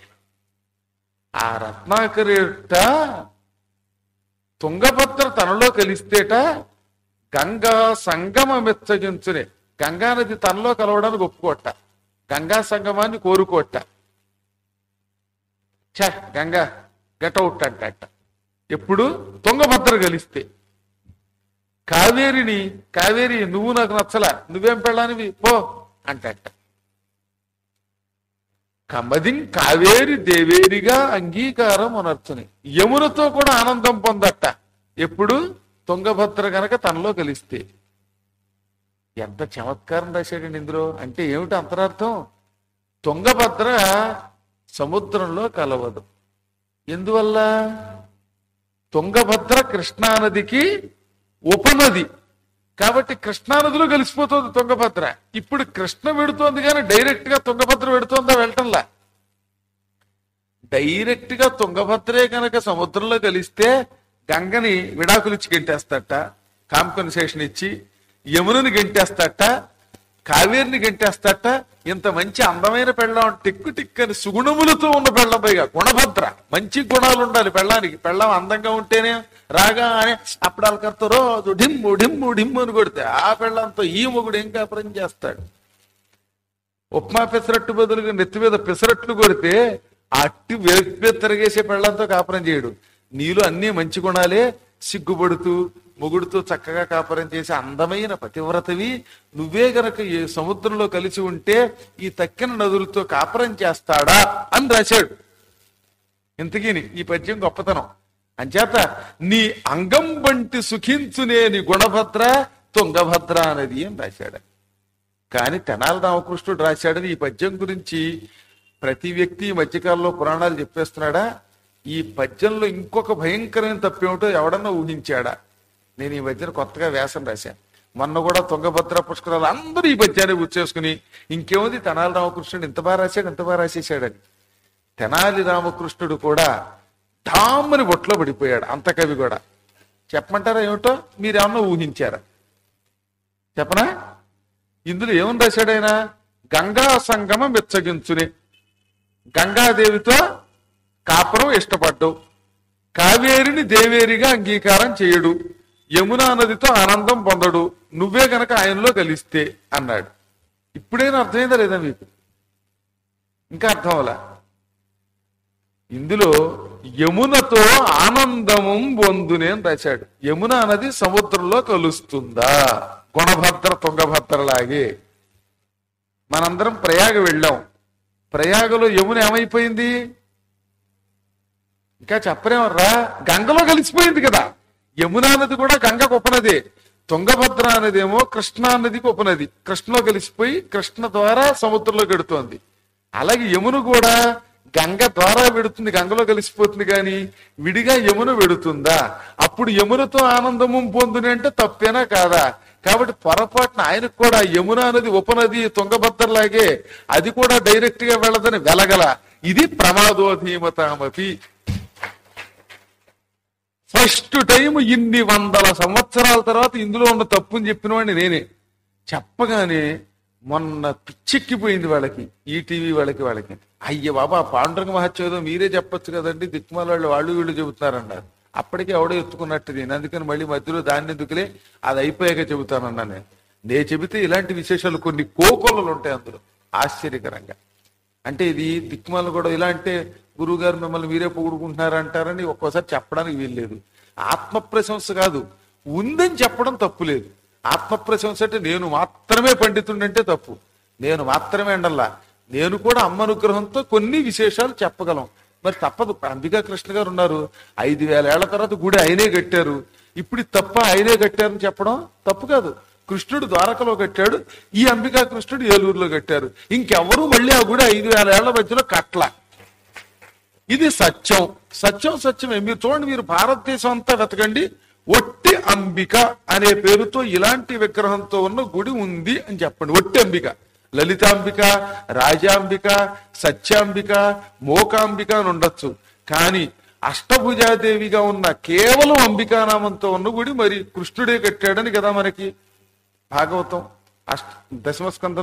ఆ రత్నాకరుట తుంగభద్ర తనలో కలిస్తేట గంగా సంగమమెచ్చగించునే. గంగా నది తనలో కలవడానికి ఒప్పుకోట, గంగా సంగమాన్ని కోరుకోట. ఛ గంగా గెటౌట్ అంటట. ఎప్పుడు తుంగభద్ర కలిస్తే. కావేరిని, కావేరి నువ్వు నాకు నచ్చలా, నువ్వేం పెళ్ళానివి పో అంటట. కమదిం కావేరి దేవేరిగా అంగీకారం అనర్చుని. యమునతో కూడా ఆనందం పొందట ఎప్పుడు తుంగభద్ర గనక తనలో కలిస్తే. ఎంత చమత్కారం రాశాడండి ఇందులో. అంటే ఏమిటి అంతరార్థం? తుంగభద్ర సముద్రంలో కలవదు. ఎందువల్ల? తుంగభద్ర కృష్ణానదికి ఉపనది కాబట్టి కృష్ణానదిలో కలిసిపోతుంది తుంగభద్ర. ఇప్పుడు కృష్ణ వెడుతోంది కానీ డైరెక్ట్ గా తుంగభద్ర వెడుతోందా? వెళ్ళటంలా. డైరెక్ట్ గా తుంగభద్రే కనుక సముద్రంలో కలిస్తే గంగని విడాకులిచ్చి గెంటేస్తాట, కాంపెన్సేషన్ ఇచ్చి. యమునని గెంటేస్తాట, కావేరిని గెంటేస్తాట. ఇంత మంచి అందమైన పెళ్ళం, టిక్కు టిక్కని సుగుణములతో ఉన్న పెళ్ళం, పైగా గుణభద్ర. మంచి గుణాలు ఉండాలి పెళ్ళానికి. పెళ్ళం అందంగా ఉంటేనే రాగా అని అప్పుడాలు కర్త రోజు ఢిమ్ము ఢిమ్ము ఢిమ్ము అని కొడితే ఆ పెళ్ళంతో ఈ మొగుడు ఏం కాపురం చేస్తాడు? ఉప్మా పెసరట్టు బదులుగా నెత్తి మీద పెసరట్లు కొడితే ఆ అట్టి వేపే తిరగేసే పెళ్ళంతో కాపురం చేయడు. నీలో అన్ని మంచి గుణాలే, సిగ్గుపడుతూ మొగుడుతో చక్కగా కాపురం చేసి అందమైన పతివ్రతవి నువ్వే గనక ఈ సముద్రంలో కలిసి ఉంటే ఈ తక్కిన నదులతో కాపురం చేస్తాడా అని రాశాడు. ఇంతకీని ఈ పద్యం గొప్పతనం. అంచేత నీ అంగం వంటి సుఖించునేని గుణభద్ర తుంగభద్ర అనేది అని రాశాడు. కానీ తెనాలి రామకృష్ణుడు రాశాడని ఈ పద్యం గురించి ప్రతి వ్యక్తి ఈ మధ్యకాలంలో పురాణాలు చెప్పేస్తున్నాడా? ఈ పద్యంలో ఇంకొక భయంకరమైన తప్పేమిటో ఎవడన్నా ఊహించాడా? నేను ఈ మధ్యన కొత్తగా వ్యాసం రాశాను. మొన్న కూడా తుంగభద్ర పుష్కరాలు అందరూ ఈ పద్యాన్ని గుర్తు చేసుకుని ఇంకేముంది తెనాలి రామకృష్ణుడు ఇంత బాగా రాశాడు, ఇంత బాగా రాసేసాడని. తెనాలి రామకృష్ణుడు కూడా ఠామ్మని బొట్లో పడిపోయాడు. అంత కవి కూడా. చెప్పమంటారా ఏమిటో? మీరేమన్నా ఊహించారా? చెప్పనా? ఇందులో ఏమని రాశాడు ఆయన? గంగా సంగమం మెచ్చగించుని. గంగాదేవితో కాపురం ఇష్టపడ్డు, కావేరిని దేవేరిగా అంగీకారం చేయడు, యమునా నదితో ఆనందం పొందడు, నువ్వే గనక ఆయనలో కలిస్తే అన్నాడు. ఇప్పుడైనా అర్థమైందా లేదా మీకు? ఇంకా అర్థం అలా. ఇందులో యమునతో ఆనందము పొందునే అని రాశాడు. యమున నది సముద్రంలో కలుస్తుందా? గుణభద్ర తుంగభద్రలాగే. మనందరం ప్రయాగ వెళ్ళాం. ప్రయాగలో యమున ఏమైపోయింది? ఇంకా చెప్పరేమర్రా, గంగలో కలిసిపోయింది కదా. యమునా నది కూడా గంగకు ఉపనదే. తుంగభద్ర అనేదేమో కృష్ణా నదికి ఉపనది. కృష్ణలో కలిసిపోయి కృష్ణ ద్వారా సముద్రంలో గడుతోంది. అలాగే యమున కూడా గంగ ద్వారా వెడుతుంది, గంగలో కలిసిపోతుంది. కానీ విడిగా యమున వెడుతుందా? అప్పుడు యమునతో ఆనందము పొందుని అంటే తప్పేనా కాదా? కాబట్టి పొరపాటున ఆయనకు కూడా యమునా నది ఉపనది తుంగభద్రలాగే అది కూడా డైరెక్ట్ గా వెళ్ళదని వెలగల. ఇది ప్రమాదోధీమతామపి. ఫస్ట్ టైం ఇన్ని వందల సంవత్సరాల తర్వాత ఇందులో ఉన్న తప్పుని చెప్పిన వాడిని నేనే. చెప్పగానే మొన్న పిచ్చెక్కిపోయింది వాళ్ళకి, ఈటీవీ వాళ్ళకి వాళ్ళకి. అయ్య బాబా పాండురంగ మహత్యోదో మీరే చెప్పొచ్చు కదండి, దిక్కుమాల వాళ్ళు వాళ్ళు వీళ్ళు చెబుతున్నారన్నారు. అప్పటికే ఎవడో ఎత్తుకున్నట్టు నేను. అందుకని మళ్ళీ మధ్యలో దాన్ని ఎందుకులే, అది అయిపోయాక చెబుతానన్నా నేను. నేను చెబితే ఇలాంటి విశేషాలు కొన్ని కోకొల్లలు ఉంటాయి అందులో ఆశ్చర్యకరంగా. అంటే ఇది దిక్కుమాల కూడా ఇలా అంటే గురువు గారు మిమ్మల్ని మీరే పొగుడుకుంటున్నారంటారని ఒక్కోసారి చెప్పడానికి వీల్లేదు. ఆత్మ ప్రశంస కాదు, ఉందని చెప్పడం తప్పు లేదు. ఆత్మ ప్రశంస అంటే నేను మాత్రమే పండితుండంటే తప్పు. నేను మాత్రమే అండల్లా, నేను కూడా అమ్మ అనుగ్రహంతో కొన్ని విశేషాలు చెప్పగలం. మరి తప్పదు. అంబికా కృష్ణ గారు ఉన్నారు, ఐదు వేల ఏళ్ల తర్వాత గుడి ఆయనే కట్టారు. ఇప్పుడు తప్ప ఆయనే కట్టారని చెప్పడం తప్పు కాదు. కృష్ణుడు ద్వారకలో కట్టాడు, ఈ అంబికా కృష్ణుడు ఏలూరులో కట్టారు. ఇంకెవరు మళ్ళీ ఆ గుడి ఐదు వేల ఏళ్ల మధ్యలో కట్ల. ఇది సత్యం. సత్యం సత్యమే. మీరు చూడండి, మీరు భారతదేశం అంతా వెతకండి, ఒట్టి అంబిక అనే పేరుతో ఇలాంటి విగ్రహంతో ఉన్న గుడి ఉంది అని చెప్పండి. ఒట్టి అంబిక, లలితాంబిక, రాజాంబిక, సత్యాంబిక, మోకాంబిక అని ఉండొచ్చు. కానీ అష్టభుజాదేవిగా ఉన్న కేవలం అంబికానామంతో ఉన్న గుడి మరి కృష్ణుడే కట్టాడని కదా మనకి భాగవతం అష్ట దశమ స్కంధంలో.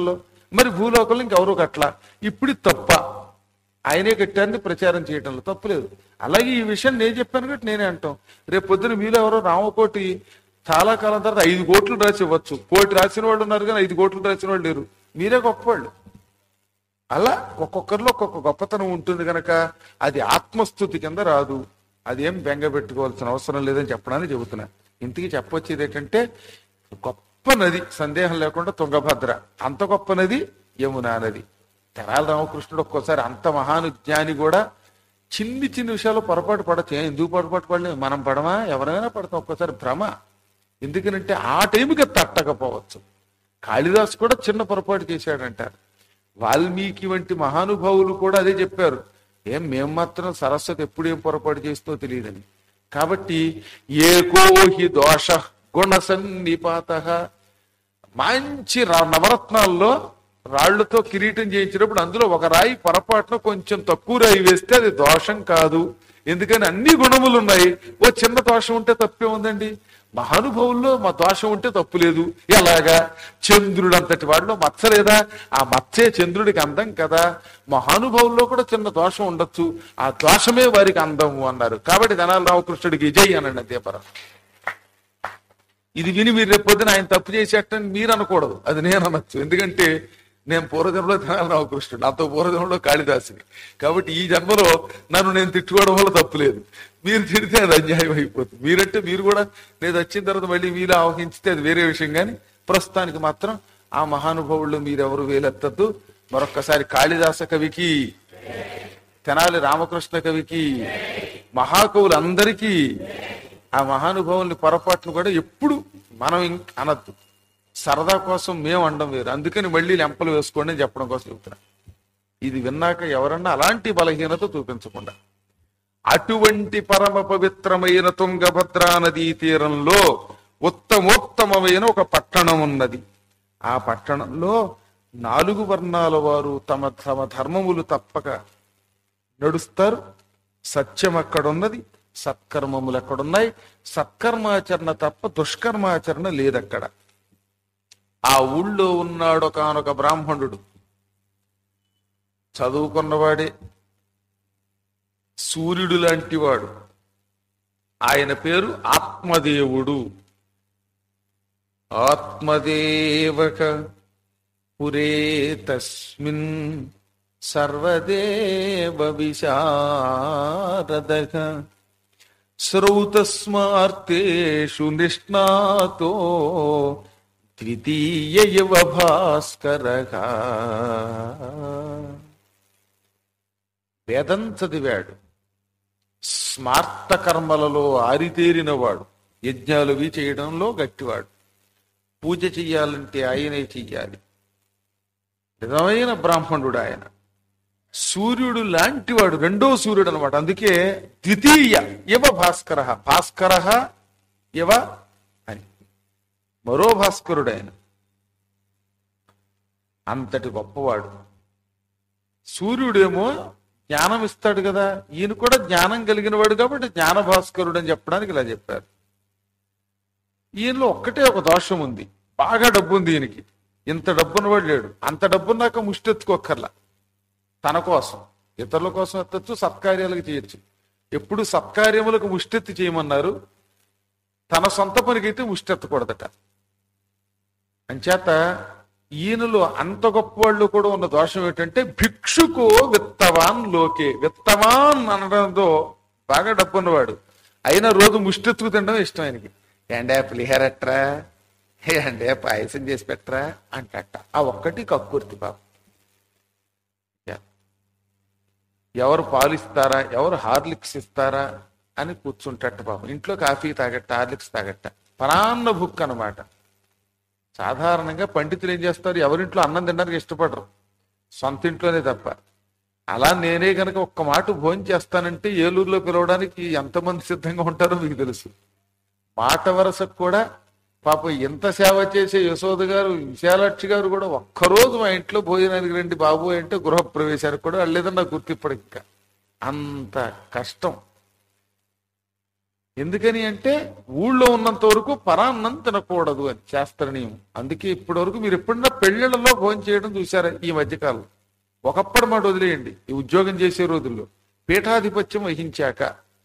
మరి భూలోకంలో ఇంకెవరూ కట్ల. ఇప్పుడు ఇది తప్ప ఆయనే కట్టారని ప్రచారం చేయటంలో తప్పులేదు. అలాగే ఈ విషయం నేను చెప్పాను కాబట్టి నేనే అంటాం. రేపు పొద్దున మీలో ఎవరో రామకోటి చాలా కాలం తర్వాత ఐదు కోట్లు రాసి ఇవ్వచ్చు. కోటి రాసిన వాళ్ళు ఉన్నారు కానీ ఐదు కోట్లు రాసిన వాళ్ళు లేరు. మీరే గొప్పవాళ్ళు. అలా ఒక్కొక్కరిలో ఒక్కొక్క గొప్పతనం ఉంటుంది కనుక అది ఆత్మస్థుతి కింద రాదు. అదేం బెంగ పెట్టుకోవాల్సిన అవసరం లేదని చెప్పడానికి చెబుతున్నా. ఇంటికి చెప్పొచ్చేది ఏంటంటే గొప్ప నది సందేహం లేకుండా తుంగభద్ర, అంత గొప్ప నది యమునా నది. తెనాలి రామకృష్ణుడు ఒక్కోసారి అంత మహానుజ్ఞాని కూడా చిన్ని చిన్ని విషయాలు పొరపాటు పడచ్చు. ఎందుకు పొరపాటు పడలేదు? మనం పడమా? ఎవరైనా పడతాం. ఒక్కోసారి భ్రమ. ఎందుకనంటే ఆ టైంకి తట్టకపోవచ్చు. కాళిదాసు కూడా చిన్న పొరపాటు చేశాడంటారు. వాల్మీకి వంటి మహానుభావులు కూడా అదే చెప్పారు. ఏం మేము మాత్రం సరస్వతి ఎప్పుడు ఏం పొరపాటు చేస్తుందో తెలియదని. కాబట్టి ఏకోహి దోష గుణ సన్నిపాత. మంచి నవరత్నాల్లో రాళ్లతో కిరీటం చేయించినప్పుడు అందులో ఒక రాయి పొరపాటున కొంచెం తక్కువ రాయి వేస్తే అది దోషం కాదు. ఎందుకని అన్ని గుణములు ఉన్నాయి. ఓ చిన్న దోషం ఉంటే తప్పే ఉందండి. మహానుభావుల్లో మా దోషం ఉంటే తప్పు లేదు. ఎలాగా? చంద్రుడు అంతటి వాడిలో మచ్చ లేదా? ఆ మచ్చే చంద్రుడికి అందం కదా. మహానుభావుల్లో కూడా చిన్న దోషం ఉండొచ్చు, ఆ దోషమే వారికి అందము అన్నారు. కాబట్టి తెనాలి రామకృష్ణుడికి జై అనండి దీపరం. ఇది విని మీరు రేపు పొద్దున ఆయన తప్పు చేసేటని మీరు అనకూడదు, అది నేను అనొచ్చు. ఎందుకంటే నేను పూర్వజన్మలో తెనాలి రామకృష్ణుడు, నాతో పూర్వజన్మలో కాళిదాసుని. కాబట్టి ఈ జన్మలో నన్ను నేను తిట్టుకోవడం వల్ల తప్పులేదు. మీరు తిడితే అది అన్యాయం అయిపోతుంది. మీరంటే మీరు కూడా నేను వచ్చిన తర్వాత మళ్ళీ మీరు ఆవహించితే అది వేరే విషయం. కానీ ప్రస్తుతానికి మాత్రం ఆ మహానుభావుళ్ళు మీరెవరు వేలెత్తద్దు. మరొక్కసారి కాళిదాస కవికి, తెనాలి రామకృష్ణ కవికి, మహాకవులందరికీ, ఆ మహానుభావుల్ని పొరపాటును కూడా ఎప్పుడు మనం అనద్దు. సరదా కోసం మేము అండం వేరు. అందుకని మళ్ళీ లెంపలు వేసుకోండి అని చెప్పడం కోసం చెబుతున్నా. ఇది విన్నాక ఎవరన్నా అలాంటి బలహీనత చూపించకుండా. అటువంటి పరమ పవిత్రమైన తుంగభద్రా నదీ తీరంలో ఉత్తమోత్తమమైన ఒక పట్టణం ఉన్నది. ఆ పట్టణంలో నాలుగు వర్ణాల వారు తమ తమ ధర్మములు తప్పక నడుస్తారు. సత్యం అక్కడున్నది, సత్కర్మములు ఎక్కడున్నాయి. సత్కర్మాచరణ తప్ప దుష్కర్మాచరణ లేదక్కడ. ఆ ఊళ్ళో ఉన్నాడు ఒకనొక బ్రాహ్మణుడు, చదువుకున్నవాడే, సూర్యుడు లాంటి వాడు. ఆయన పేరు ఆత్మదేవుడు. ఆత్మదేవక పురే తస్మిన్ సర్వదేవ విశారదః శ్రౌతస్మార్తేషు నిష్ణాతో ద్వితీయ ఇవ భాస్కరః. వేదం చదివాడు, స్మార్త కర్మలలో ఆరితేరినవాడు, యజ్ఞాలువి చేయడంలో గట్టివాడు. పూజ చెయ్యాలంటే ఆయనే చెయ్యాలి. నిజమైన బ్రాహ్మణుడు ఆయన. సూర్యుడు లాంటివాడు, రెండో సూర్యుడు అనమాట. అందుకే ద్వితీయ ఇవ భాస్కర, భాస్కర ఇవ అని మరో భాస్కరుడు ఆయన. అంతటి గొప్పవాడు. సూర్యుడేమో జ్ఞానం ఇస్తాడు కదా, ఈయన కూడా జ్ఞానం కలిగిన వాడు కాబట్టి జ్ఞాన భాస్కరుడు అని చెప్పడానికి ఇలా చెప్పారు. ఈయనలో ఒక్కటే ఒక దోషం ఉంది. బాగా డబ్బు ఉంది ఈయనకి. ఇంత డబ్బున్నవాడు లేడు. అంత డబ్బున్నాక ముష్టెత్తుకోక్కర్లా. తన కోసం, ఇతరుల కోసం ఎత్తచ్చు, సత్కార్యాలకు చేయొచ్చు. ఎప్పుడు సత్కార్యములకు ముష్టెత్తి చేయమన్నారు, తన సొంత పనికైతే ముష్టెత్తకూడదట. అంచేత ఈయనలో అంత గొప్ప వాళ్ళు కూడా ఉన్న దోషం ఏంటంటే భిక్షుకో విత్తవాన్ లోకే. విత్తవాన్ అనడంతో బాగా డబ్బున్నవాడు అయినా రోజు ముష్టెత్తుకు తినడం ఇష్టం ఆయనకి. ఎండే పులిహేరట్రా, అంటే పాయసం చేసి పెట్టరా అంటట. ఆ ఒక్కటి కక్కుర్తి పాపం. ఎవరు పాలు ఇస్తారా, ఎవరు హార్లిక్స్ ఇస్తారా అని కూర్చుంటట్ట పాపం. ఇంట్లో కాఫీ తాగట్ట, హార్లిక్స్ తాగట్ట. పరాన్న బుక్ అనమాట. సాధారణంగా పండితులు ఏం చేస్తారు, ఎవరింట్లో అన్నం తినడానికి ఇష్టపడరు, సొంత ఇంట్లోనే తప్ప. అలా నేనే కనుక ఒక్క మాట భోజనం చేస్తానంటే ఏలూరులో పిలవడానికి ఎంతమంది సిద్ధంగా ఉంటారో మీకు తెలుసు. మాట వరసకు కూడా పాపం ఎంత సేవ చేసే యశోద గారు, విశాలాక్షి గారు కూడా ఒక్కరోజు మా ఇంట్లో భోజనానికి రండి బాబు అంటే గృహప్రవేశానికి కూడా వెళ్ళలేదని నాకు గుర్తిప్పడు. ఇంకా అంత కష్టం. ఎందుకని అంటే ఊళ్ళో ఉన్నంత వరకు పరాన్నం తినకూడదు అని శాస్త్ర నియమం. అందుకే ఇప్పటి వరకు మీరు ఎప్పుడన్నా పెళ్లిళ్లలో భోజనం చేయడం చూసారా ఈ మధ్యకాలం? ఒకప్పటి మాట వదిలేయండి, ఈ ఉద్యోగం చేసే రోజుల్లో పీఠాధిపత్యం వహించాక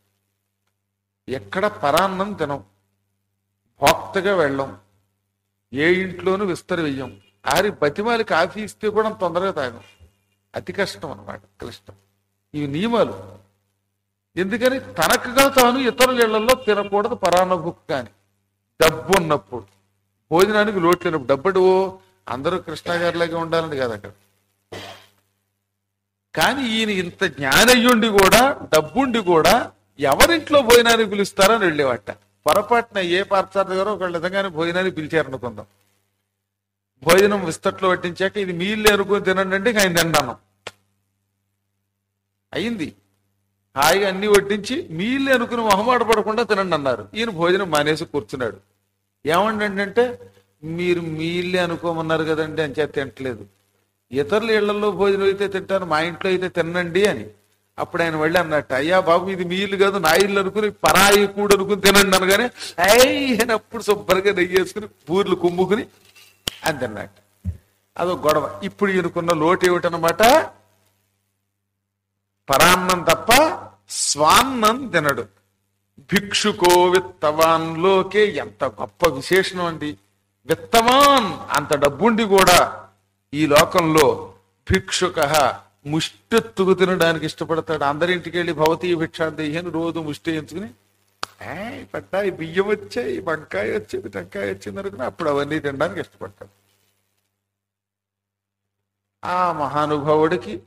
ఎక్కడ పరాన్నం తినం, భోక్తగా వెళ్ళం, ఏ ఇంట్లోనూ విస్తరి వెయ్యం. ఆరి బతిమాలి కాఫీ ఇస్తే కూడా తొందరగా తాగం. అతి కష్టం అన్నమాట, క్లిష్టం. ఇవి నియమాలు. ఎందుకని తనకుగా తాను ఇతరుల ఇళ్లలో తినకూడదు పరాన్న బుక్. కానీ డబ్బు ఉన్నప్పుడు భోజనానికి లోటు లేనప్పుడు, డబ్బు అందరూ కృష్ణ గారిలాగే ఉండాలని కాదు అక్కడ. కానీ ఈయన ఇంత జ్ఞానయ్యుండి కూడా డబ్బుండి కూడా ఎవరింట్లో భోజనానికి పిలుస్తారని వెళ్ళేవాట. పొరపాటున ఏ పార్థసారథి గారో ఒకళ్ళు నిజంగానే భోజనానికి పిలిచారనుకుందాం. భోజనం విస్తట్లో పట్టించాక ఇది మీళ్ళు అనుకుని తినండి అంటే ఆయన తిండాను అయింది. హాయిగా అన్ని వడ్డించి మీళ్ళు అనుకుని మొహమాట పడకుండా తినండి అన్నారు. ఈయన భోజనం మానేసి కూర్చున్నాడు. ఏమండి అంటే మీరు మీళ్ళే అనుకోమన్నారు కదండి అని చేత తింటలేదు, ఇతరుల ఇళ్లలో భోజనం అయితే తింటాను, మా ఇంట్లో అయితే తినండి అని. అప్పుడు ఆయన వెళ్ళి అన్నట్టు, అయ్యా బాబు ఇది మీ ఇల్లు కాదు, నా ఇల్లు అనుకుని పరాయి కూడు అనుకుని తినండి అనగానే అయ్యి అప్పుడు శుభ్రంగా నెయ్యి వేసుకుని బూర్లు కుమ్ముకుని అని తిన్నట్టు. అదో గొడవ. ఇప్పుడు ఈయనకున్న లోటు ఏమిటనమాట, పరాన్నం తప్ప స్వాన్నం తినడు. భిక్షుకో విత్తవాన్లోకే, ఎంత గొప్ప విశేషణం అండి. విత్తవాన్, అంత డబ్బుండి కూడా ఈ లోకంలో భిక్షుక ముష్టెత్తుకు తినడానికి ఇష్టపడతాడు. అందరింటికి వెళ్ళి భవతీయ భిక్షాందేహని రోజు ముష్టి ఎంచుకుని పట్టాయి బియ్యం వచ్చాయి, వంకాయ వచ్చింది, టెంకాయ వచ్చింది అనుకుని అప్పుడు అవన్నీ తినడానికి ఇష్టపడతాడు. ఆ మహానుభావుడికి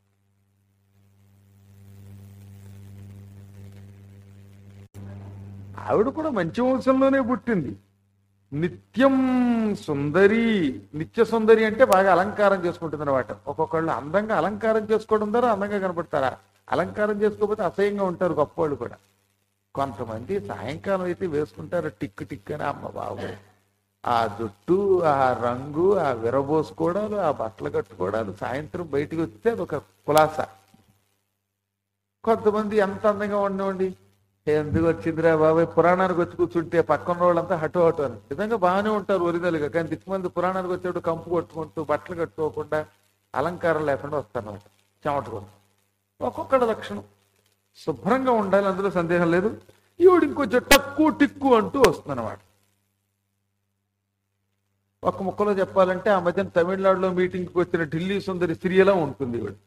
ఆవిడ కూడా మంచి వంశంలోనే పుట్టింది. నిత్యం సుందరి, నిత్య సుందరి అంటే బాగా అలంకారం చేసుకుంటుంది అనమాట. ఒక్కొక్కళ్ళు అందంగా అలంకారం చేసుకోవడం ద్వారా అందంగా కనపడతారా, అలంకారం చేసుకోకపోతే అసహ్యంగా ఉంటారు గొప్పవాళ్ళు కూడా. కొంతమంది సాయంకాలం అయితే వేసుకుంటారు టిక్కు టిక్కు అని. అమ్మ బాబు, ఆ జుట్టు, ఆ రంగు, ఆ విరబోసుకోవడాలు, ఆ బట్టలు కట్టుకోవడాలు, సాయంత్రం బయటికి వస్తే అదొక కులాస. కొంతమంది ఎంత అందంగా ఉండవండి, ఎందుకు వచ్చిందిరా బాబాయ్, పురాణానికి వచ్చి కూర్చుంటే పక్కన వాళ్ళంతా హటు హటు అని. నిజంగా బాగానే ఉంటారు ఒరిజినల్గా, కానీ దిక్కుమంది పురాణానికి వచ్చేప్పుడు కంపు కొట్టుకుంటూ బట్టలు కట్టుకోకుండా అలంకారం లేకుండా వస్తారన్నమాట, చెమటకుండా. ఒక్కొక్కటి లక్షణం. శుభ్రంగా ఉండాలి, అందులో సందేహం లేదు. ఈవిడ ఇంకొంచెం టక్కు టిక్కు అంటూ వస్తుందన్నమాట. ఒక్క ముక్కలో చెప్పాలంటే ఆ మధ్యన తమిళనాడులో మీటింగ్కి వచ్చిన ఢిల్లీ సుందరి స్త్రీ ఎలా ఉంటుంది ఈవిడ.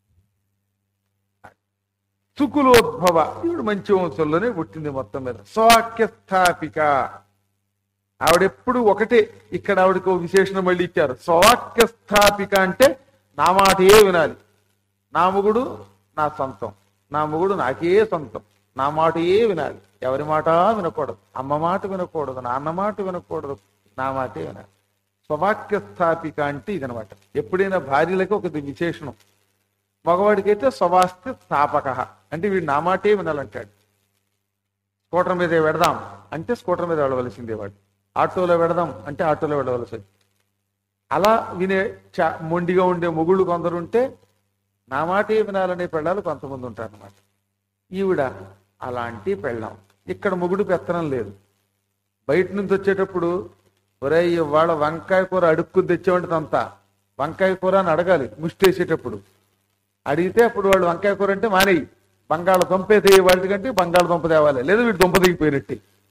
సుకులోద్భవ, ఈవిడ మంచి వంశంలోనే పుట్టింది. మొత్తం మీద స్వాక్య స్థాపిక. ఆవిడెప్పుడు ఒకటే. ఇక్కడ ఆవిడకు విశేషణం మళ్ళీ ఇచ్చారు. స్వాక్య స్థాపిక అంటే నా మాటయే వినాలి, నా మొగుడు నా సొంతం, నా మొగుడు నాకే సొంతం, నా మాటయే వినాలి, ఎవరి మాట వినకూడదు, అమ్మ మాట వినకూడదు, నాన్న మాట వినకూడదు, నా మాటే వినాలి. స్వవాక్య స్థాపిక అంటే ఇదనమాట. ఎప్పుడైనా భార్యలకి ఒక విశేషణం. మగవాడికైతే స్వవాస్య స్థాపక అంటే వీడు నా మాటే వినాలంటాడు. స్కూటర్ మీద వెడదాం అంటే స్కూటర్ మీద వెళ్ళవలసిందే వాడు, ఆటోలో వెడదాం అంటే ఆటోలో వెళ్ళవలసింది. అలా వినే చ మొండిగా ఉండే మొగుళ్ళు కొందరు ఉంటే నా మాటే వినాలనే పెళ్ళాలు కొంతమంది ఉంటారు అన్నమాట. ఈవిడ అలాంటి పెళ్ళాం. ఇక్కడ మొగుడు పెత్తనం లేదు. బయట నుంచి వచ్చేటప్పుడు ఒరే ఇవాళ వంకాయ కూర అడుక్కుని తెచ్చేవంటి అంతా వంకాయ కూర అని అడగాలి. ముష్టేసేటప్పుడు అడిగితే అప్పుడు వాళ్ళు వంకాయ కూర అంటే మానేయి, బంగాళదుంపే తెయ్య వాటి కంటే బంగాళదుంప తేవాలి, లేదా వీడు దుంప దిగిపోయినట్టే.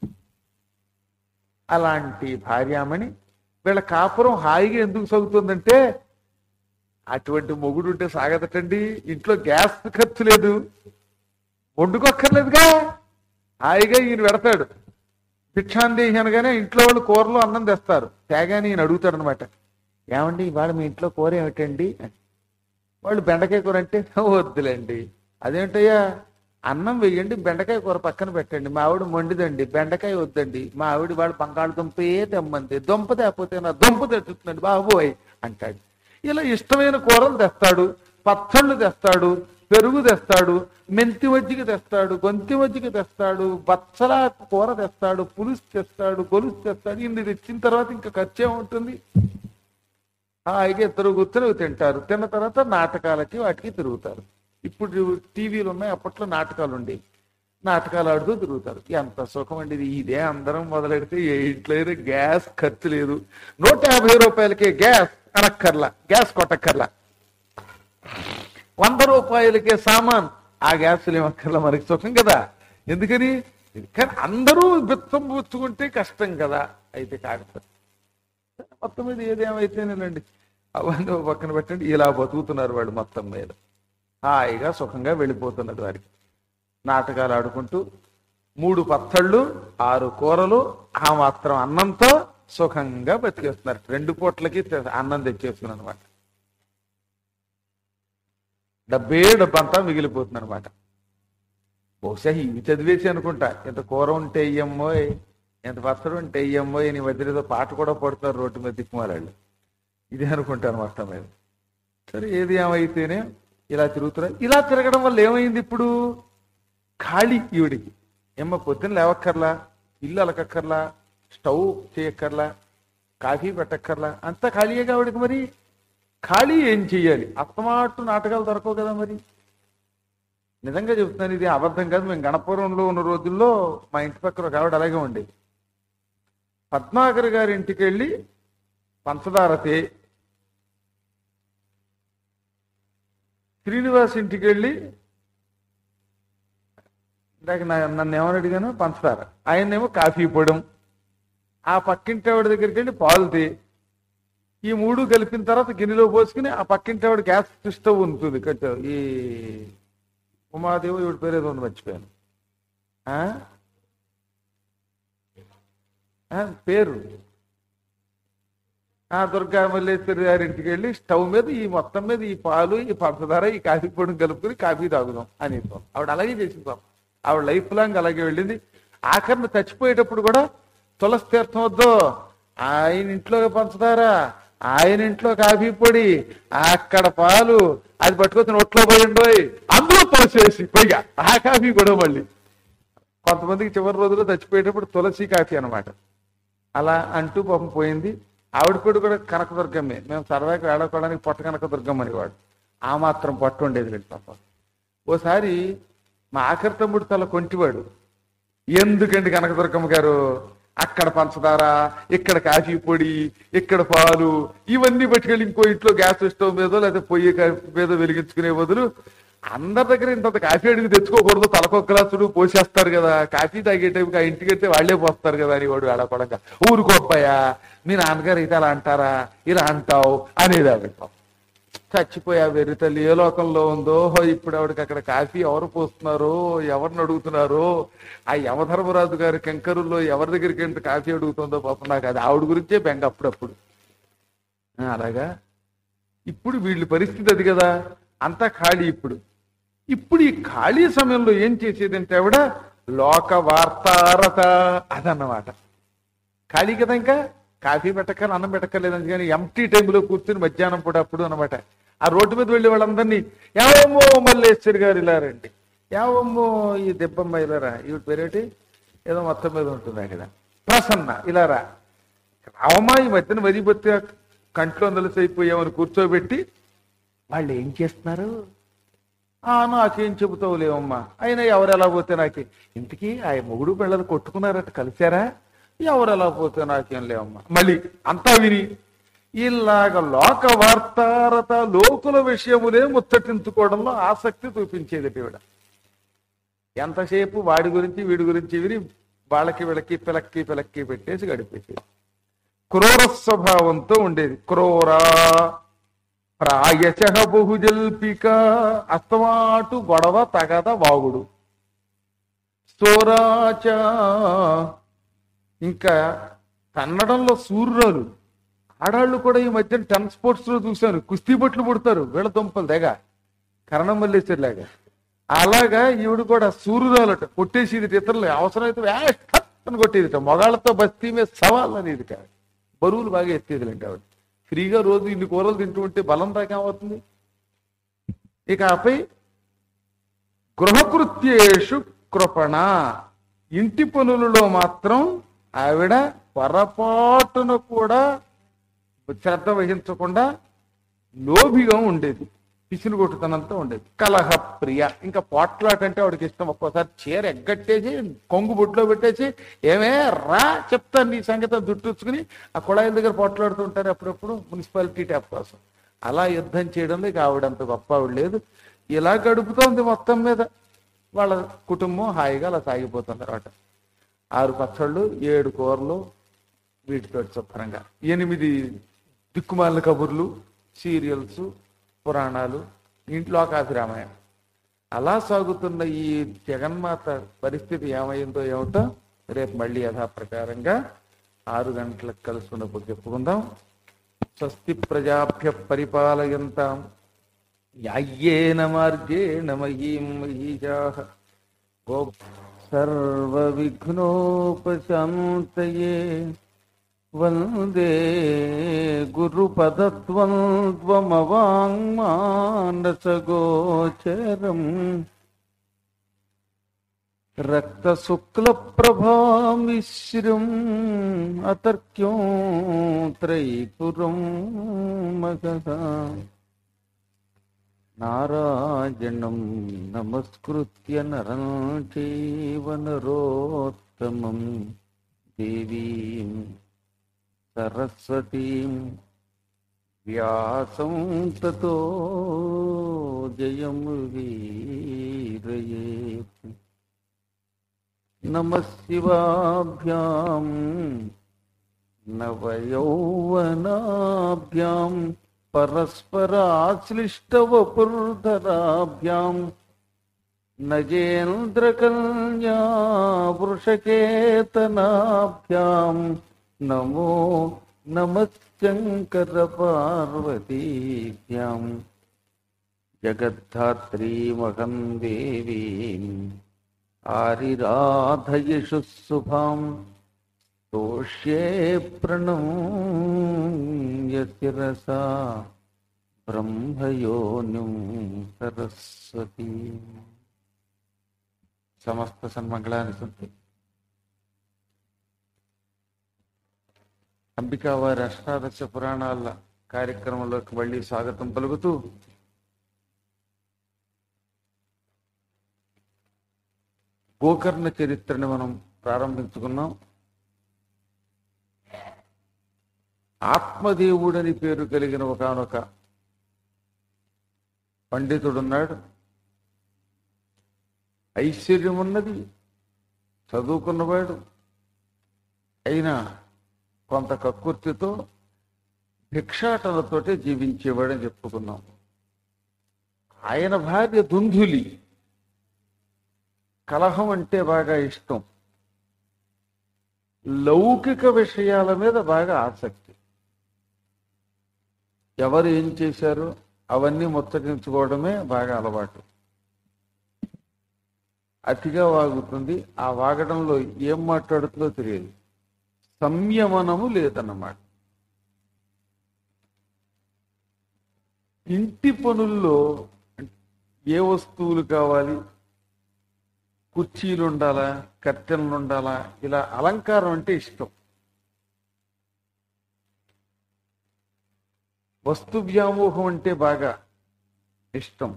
అలాంటి భార్యామణి వీళ్ళ కాపురం హాయిగా ఎందుకు సాగుతుందంటే అటువంటి మొగుడు ఉంటే సాగదటండి. ఇంట్లో గ్యాస్ ఖర్చు లేదు, వండుకోక్కర్లేదుగా, హాయిగా ఈయన పెడతాడు. భిక్షాందేహి అనగానే ఇంట్లో వాళ్ళు కూరలు అన్నం తెస్తారు. తేగాని ఈయన అడుగుతాడు అనమాట, ఏమండి ఇవాళ మీ ఇంట్లో కూర ఏమిటండి అని. వాళ్ళు బెండకాయ కూర అంటే వద్దులేండి. అదేంటయ్యా, అన్నం వెయ్యండి, బెండకాయ కూర పక్కన పెట్టండి, మా ఆవిడ మొండిదండి, బెండకాయ వద్దండి, మా ఆవిడ వాళ్ళు బంగాళదుంపే తెమ్మంది, దుంప తేకపోతే నా దుంప తెచ్చుతుందండి బాబోయ్ అంటాడు. ఇలా ఇష్టమైన కూరలు తెస్తాడు, పచ్చళ్ళు తెస్తాడు, పెరుగు తెస్తాడు, మెంతి మజ్జిగ తెస్తాడు, గొంతి మజ్జిగ తెస్తాడు, బచ్చల కూర తెస్తాడు, పులుసు తెస్తాడు, గొలుసు తెస్తాడు. ఇన్ని తెచ్చిన తర్వాత ఇంకా ఖర్చు ఏముంటుంది? హాయిగా ఇద్దరు కూర్చొని తింటారు. తిన్న తర్వాత నాటకాలకి వాటికి తిరుగుతారు. ఇప్పుడు టీవీలు ఉన్నాయి, అప్పట్లో నాటకాలు ఉండేవి. నాటకాలు ఆడుతూ తిరుగుతారు. ఎంత సుఖం అండి ఇది. ఇదే అందరం మొదలెడితే ఏ ఇంట్లో అయినా గ్యాస్ ఖర్చు లేదు. నూట యాభై రూపాయలకే గ్యాస్ అనక్కర్లా, గ్యాస్ కొట్టక్కర్లా. వంద రూపాయలకే సామాన్, ఆ గ్యాసులు ఏమక్కర్లా, మనకి సుఖం కదా. ఎందుకని? కానీ అందరూ బిత్తం పుచ్చుకుంటే కష్టం కదా. అయితే కాకపోతే మొత్తం మీద ఏదేమైతేనేనండి, అవన్నీ పక్కన పెట్టండి. ఇలా బతుకుతున్నారు వాళ్ళు మొత్తం మీద, హాయిగా సుఖంగా వెళ్ళిపోతున్నది వారికి. నాటకాలు ఆడుకుంటూ మూడు పచ్చళ్ళు ఆరు కూరలు ఆ మాత్రం అన్నంతో సుఖంగా బతికేస్తున్నారు. రెండు పూట్లకి అన్నం తెచ్చేసుకుని అనమాట. డబ్బే డబ్బంతా మిగిలిపోతుంది అనమాట. బహుశా ఇవి చదివేసి అనుకుంటా, ఎంత కూర ఉంటే ఇయ్యమ్మోయ్, ఎంత పచ్చడి ఉంటే ఇయ్యమ్మోయ్, నీ మధ్య ఏదో పాట కూడా పడుతున్నారు రోడ్డు మీద దిక్కుమాలాళ్ళు. ఇదే అనుకుంటాను మొత్తం మీద. సరే ఏది ఏమైతేనే ఇలా తిరుగుతున్నారు. ఇలా తిరగడం వల్ల ఏమైంది? ఇప్పుడు ఖాళీ ఈవిడికి. ఏమో పొద్దున్న లేవక్కర్లా, ఇల్లు అలకక్కర్లా, స్టవ్ చేయక్కర్లా, కాఫీ పెట్టక్కర్లా, అంతా ఖాళీయే కావడికి. మరి ఖాళీ ఏం చెయ్యాలి? అత్తమాటు నాటకాలు దొరకవు కదా. మరి నిజంగా చెప్తున్నాను, ఇది అబద్ధం కాదు. మేము గణపురంలో ఉన్న రోజుల్లో మా ఇంటి పక్కన ఒక ఆవిడ అలాగే ఉండేది. పద్మాకర్ గారి ఇంటికి వెళ్ళి పంచదారతే, శ్రీనివాస్ ఇంటికి వెళ్ళి ఇందాక నన్ను ఏమని అడిగాను, పంచదార, ఆయన్నేమో కాఫీ పొడం, ఆ పక్కింటి ఆవిడ దగ్గరికి వెళ్ళి పాలుతే, ఈ మూడు కలిపిన తర్వాత గిన్నెలో పోసుకుని ఆ పక్కింటి ఆవిడ గ్యాస్ స్టవ్ ఉంటుంది కట్టు, ఈ ఉమాదేవి ఇవిడ పేరు ఏదో ఉంది మర్చిపోయాను పేరు, ఆ దుర్గా మల్లేశ్వరి గారి ఇంటికి వెళ్ళి స్టవ్ మీద ఈ మొత్తం మీద ఈ పాలు ఈ పంచదార ఈ కాఫీ పొడిని కలుపుకుని కాఫీ తాగుదాం అని. ఆవిడ అలాగే చేసింది. ఆవిడ లైఫ్ లాంగ్ అలాగే వెళ్ళింది. ఆఖరిని చచ్చిపోయేటప్పుడు కూడా తులసి తీర్థం వద్దు, ఆయన ఇంట్లో పంచదార, ఆయన ఇంట్లో కాఫీ పొడి, అక్కడ పాలు, అది పట్టుకొచ్చిన ఒట్లో పోయిండోయ్, అందులో తులసేసి పైగా ఆ కాఫీ కూడా మళ్ళీ. కొంతమందికి చివరి రోజుల్లో చచ్చిపోయేటప్పుడు తులసి కాఫీ అనమాట. అలా అంటూ పాపం పోయింది. ఆవిడ కూడా కూడా కనకదుర్గమ్మే. మేము సరదాకి వేడుకోవడానికి పొట్ట కనకదుర్గమ్మ అనేవాడు. ఆ మాత్రం పొట్ట ఉండేది వీళ్ళు పాపం. ఓసారి మా ఆఖరి తమ్ముడు తల కొంటివాడు. ఎందుకండి కనకదుర్గమ్మ గారు, అక్కడ పంచదార, ఇక్కడ కాఫీ పొడి, ఇక్కడ పాలు, ఇవన్నీ పట్టుకెళ్ళి ఇంకో ఇంట్లో గ్యాస్ స్టవ్ మీదో లేదా పొయ్యి మీద వెలిగించుకునే బదులు అందరి దగ్గర ఇంత కాఫీ అడిగి తెచ్చుకోకూడదు, తలకొక గ్లాసులు పోసేస్తారు కదా, కాఫీ తాగే టైంకి ఆ ఇంటికైతే వాళ్లే పోస్తారు కదా అని వాడు ఆడపడంగా, ఊరుకోప్పయ్యా మీ నాన్నగారు అయితే అలా అంటారా, ఇలా అంటావు అనేది ఆవిడ. చచ్చిపోయా వెర్రి తల్లి ఏ లోకంలో ఉందో. ఇప్పుడు ఆవిడకి అక్కడ కాఫీ ఎవరు పోస్తున్నారో, ఎవరిని అడుగుతున్నారో, ఆ యమధర్మరాజు గారి కంకరుల్లో ఎవరి దగ్గరికి ఎంత కాఫీ అడుగుతుందో పాపం. నాకు అది ఆవిడ గురించే బెంగ అప్పుడప్పుడు. అలాగా ఇప్పుడు వీళ్ళ పరిస్థితి అది కదా, అంతా ఖాళీ. ఇప్పుడు ఇప్పుడు ఈ ఖాళీ సమయంలో ఏం చేసేదంటే ఆవిడ లోక వార్తారత అదన్నమాట. ఖాళీ కదా, ఇంకా కాఫీ పెట్టక్కర్ అన్నం పెట్టక్కర్లేదని కానీ ఎంటీ టైంలో కూర్చుని మధ్యాహ్నం పూట అప్పుడు అనమాట ఆ రోడ్డు మీద వెళ్ళే వాళ్ళందరినీ, యావమ్మో మల్లేశ్వరి గారు ఇలా రండి, యావమ్మో ఈ దెబ్బమ్మ ఇలారా, ఈవిడ పేరేటి ఏదో మొత్తం మీద ఉంటుంది అక్కడ, ప్రసన్న ఇలారా, రావమ్మా ఈ మధ్యన వదిలిపోతే కంట్లో నలుసు అయిపోయామని కూర్చోబెట్టి వాళ్ళు ఏం చేస్తున్నారు, ఆ నాకేం చెబుతావు లేవమ్మా, అయినా ఎవరు ఎలా పోతే నాకే, ఇంటికి ఆ మొగుడు పిల్లలు కొట్టుకున్నారట కలిశారా, ఎవరు ఎలా పోతే నాకేం లేవమ్మా. మళ్ళీ అంతా విని ఇలాగ లోక వార్తారత లోకుల విషయములే ముచ్చటించుకోవడంలో ఆసక్తి చూపించేది ఈవిడ. ఎంతసేపు వాడి గురించి వీడి గురించి విని వాళ్ళకి వీళ్ళకి పిలక్కి పిలక్కి పెట్టేసి గడిపేసేది. క్రూర స్వభావంతో ఉండేది. క్రూరా ప్రాయశ బహుజల్పిక, అస్తమాటు గొడవ తగద వాగుడు. సోరాచ ఇంకా కన్నడంలో సూర్యురాలు. ఆడాళ్ళు కూడా ఈ మధ్యన టెన్ స్పోర్ట్స్ లో చూశాను, కుస్తీ బొట్లు పుడతారు వీళ్ళ దుంపలు తెగ, కరణం మల్లేశ్వరిలాగా. అలాగా ఈవిడ కూడా సూర్యురాలట, కొట్టేసేది ఇతరులు, అవసరమైతే వేష్టని కొట్టేదిట, మొగాళ్ళతో బస్తీ మీద సవాల్ అనేది కాదు, బరువులు బాగా ఎత్తేదిలేంటి ఆవిడ. ఫ్రీగా రోజు ఇన్ని కూరలు తింటూ ఉంటే బలం దాకేమవుతుంది. ఇక ఆపై గృహకృత్యేషు కృపణ, ఇంటి పనులలో మాత్రం ఆవిడ పొరపాటును కూడా శ్రద్ధ వహించకుండా లోభిగా ఉండేది. పిసినుగొట్టుతనంతో ఉండేది. కలహప్రియ, ఇంకా పోట్లాట అంటే ఆవిడకి ఇష్టం. ఒక్కోసారి చీర ఎగ్గట్టేసి కొంగు బొట్లో పెట్టేసి, ఏమే రా చెప్తాను నీ సంగతి దుట్టుచ్చుకుని ఆ కుళాయిల దగ్గర పోట్లాడుతుంటారు అప్పుడప్పుడు మున్సిపాలిటీ ట్యాప్ కోసం. అలా యుద్ధం చేయడంలో ఇక ఆవిడంత గొప్ప ఆవిడ లేదు. ఇలా గడుపుతోంది మొత్తం మీద. వాళ్ళ కుటుంబం హాయిగా అలా సాగిపోతుంది అనమాట. ఆరు పచ్చళ్ళు, ఏడు కూరలు, వీటితో శుభ్రంగా ఎనిమిది దిక్కుమాలిన కబుర్లు, సీరియల్స్, పురాణాలు, ఇంట్లో కాఫీ రామాయణం. అలా సాగుతున్న ఈ జగన్మాత పరిస్థితి ఏమైందో ఏమిటో రేపు మళ్ళీ యథాప్రకారంగా ఆరు గంటలకు కలుసుకున్నప్పుడు చెప్పుకుందాం. స్వస్తి ప్రజాభ్య పరిపాలయంతాం యాయ్యేన మార్గేణ మహీం మహీజాః గో సర్వ విఘ్నోపశాంతయే వందే గురుపదద్వంద్వమవాంగ్మానసగోచరం రక్తశుక్లప్రభామిశ్రం అతర్క్యం త్రైపురం మగధ నారాయణం నమస్కృత్య నరం చైవ నరోత్తమం దేవీం సరస్వతీం వ్యాసం తతో జయముదీరయేత్. నమః శివాభ్యాం నవయౌవనాభ్యాం పరస్పరాశ్లిష్టవపుర్ధరాభ్యాం నజేంద్రకన్యా వృషకేతనాభ్యాం నమో నమఃశంకర పార్వతీభ్యాం. జగద్ధాత్రీమహం దేవీం ఆరిరాధయిషు శుభాం తోష్యే ప్రణమ్య శిరసా బ్రహ్మయోనిం సరస్వతీ. సమస్త సన్మంగళాన్ని సంతి. అంబికా వారి అష్టాదశ పురాణాల కార్యక్రమంలోకి మళ్ళీ స్వాగతం పలుకుతూ గోకర్ణ చరిత్రని మనం ప్రారంభించుకున్నాం. ఆత్మదేవుడని పేరు కలిగిన ఒకానొక పండితుడున్నాడు. ఐశ్వర్యం ఉన్నది, చదువుకున్నవాడు, అయినా కొంత కక్కుర్తితో భిక్షాటనతోటే జీవించేవాడని చెప్పుకున్నాం. ఆయన భార్య దుందులి. కలహం అంటే బాగా ఇష్టం, లౌకిక విషయాల మీద బాగా ఆసక్తి. ఎవరు ఏం చేశారో అవన్నీ ముచ్చటించుకోవడమే బాగా అలవాటు. అతిగా వాగుతుంది. ఆ వాగడంలో ఏం మాట్లాడుతుందో తెలియదు. సంయమనము లేదన్నమాట. ఇంటి పనుల్లో ఏ వస్తువులు కావాలి, కుర్చీలు ఉండాలా, కర్టెన్లు ఉండాలా, ఇలా అలంకారం అంటే ఇష్టం. వస్తు వ్యామోహం అంటే బాగా ఇష్టం.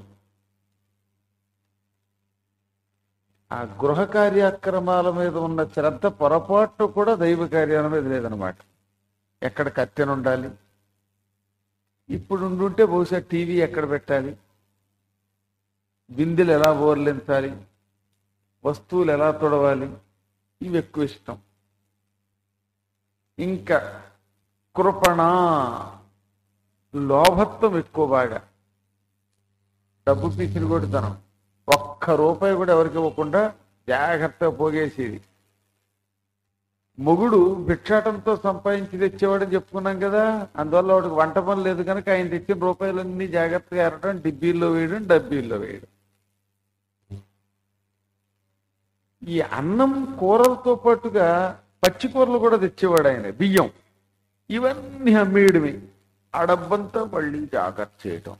ఆ గృహ కార్యక్రమాల మీద ఉన్న శ్రద్ధ పొరపాటు కూడా దైవ కార్యాల మీద లేదనమాట. ఎక్కడ కర్టెన్ ఉండాలి, ఇప్పుడు ఉండుంటే బహుశా టీవీ ఎక్కడ పెట్టాలి, బిందెలు ఎలా బోర్లించాలి, వస్తువులు ఎలా తొడవాలి, ఇవి ఎక్కువ ఇష్టం. ఇంకా కృపణ, లోభత్వం ఎక్కువ. బాగా డబ్బు పిసిరిగొడుతనం. ఒక్క రూపాయి కూడా ఎవరికి ఇవ్వకుండా జాగ్రత్తగా పోగేసేది. మొగుడు భిక్షాటంతో సంపాదించి తెచ్చేవాడని చెప్పుకున్నాం కదా. అందువల్ల వాడికి వంట పని లేదు కనుక ఆయన తెచ్చిన రూపాయలన్నీ జాగ్రత్తగా ఎరటం, డిబ్బీల్లో వేయడం, డబ్బీల్లో వేయడం. ఈ అన్నం కూరలతో పాటుగా పచ్చి కూరలు కూడా తెచ్చేవాడు ఆయన, బియ్యం. ఇవన్నీ అమ్మేయడమే. ఆ డబ్బంతా మళ్ళీ జాగ్రత్త చేయటం.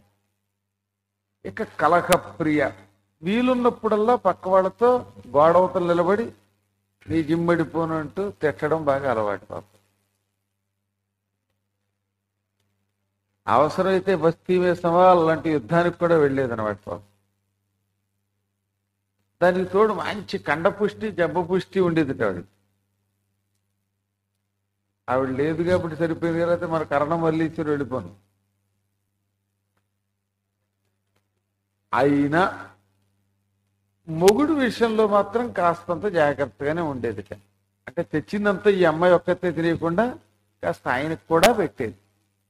ఇక కలహప్రియ. వీలున్నప్పుడల్లా పక్క వాళ్ళతో గోడవతలు నిలబడి నీ జిమ్మడిపోను అంటూ తిట్టడం బాగా అలవాటు పాప. అవసరమైతే బస్తీ వేసమా అలాంటి యుద్ధానికి కూడా వెళ్ళేదన్నమాట పాపం. దానికి తోడు మంచి కండపుష్టి జబ్బ పుష్టి ఉండేది ఆవిడ. ఆవిడ లేదు కాబట్టి సరిపోయింది కదా, అయితే మన కరణం మళ్ళీచ్చారు వెళ్ళిపోను. అయినా మొగుడు విషయంలో మాత్రం కాస్తంత జాగ్రత్తగానే ఉండేది. అంటే తెచ్చిందంతా ఈ అమ్మాయి ఒక్కతే తినేయకుండా కాస్త ఆయనకు కూడా పెట్టేది.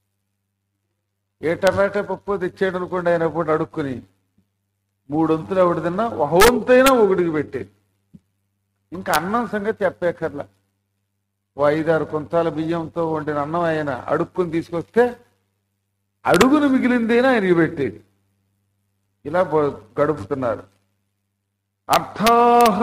ఏ టమాటా పప్పు తెచ్చాడు అనుకోండి, ఆయన పూట అడుక్కుని మూడొంతులు ఆవిడ తిన్నా ఒక వంతైనా మొగుడికి పెట్టేది. ఇంకా అన్నం సంగతి చెప్పేకర్లా. ఓ ఐదారు కొంతాల బియ్యంతో వండిన అన్నం ఆయన అడుక్కుని తీసుకొస్తే అడుగును మిగిలిందేనా ఆయనకి పెట్టేది. ఇలా గడుపుతున్నారు. అర్థాహ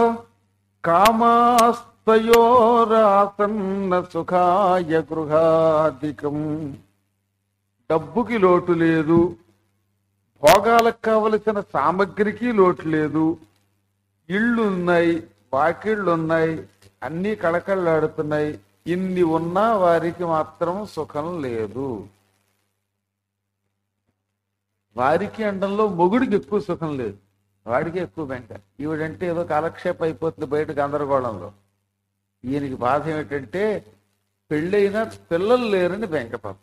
కామాస్తయోరాసన్న సుఖాయ గృహాధికం. డబ్బుకి లోటు లేదు, భోగాలకు కావలసిన సామగ్రికి లోటు లేదు, ఇళ్ళున్నాయి, వాకిళ్ళున్నాయి, అన్నీ కళకళలాడుతున్నాయి. ఇన్ని ఉన్నా వారికి మాత్రం సుఖం లేదు. వారికి అండంలో మొగుడికి ఎక్కువ సుఖం లేదు, వాడికి ఎక్కువ బెంక. ఈవిడంటే ఏదో కాలక్షేపం అయిపోతుంది బయట గందరగోళంలో. ఈయనకి బాధ ఏమిటంటే పెళ్ళైనా పిల్లలు లేరని బెంక పాపం.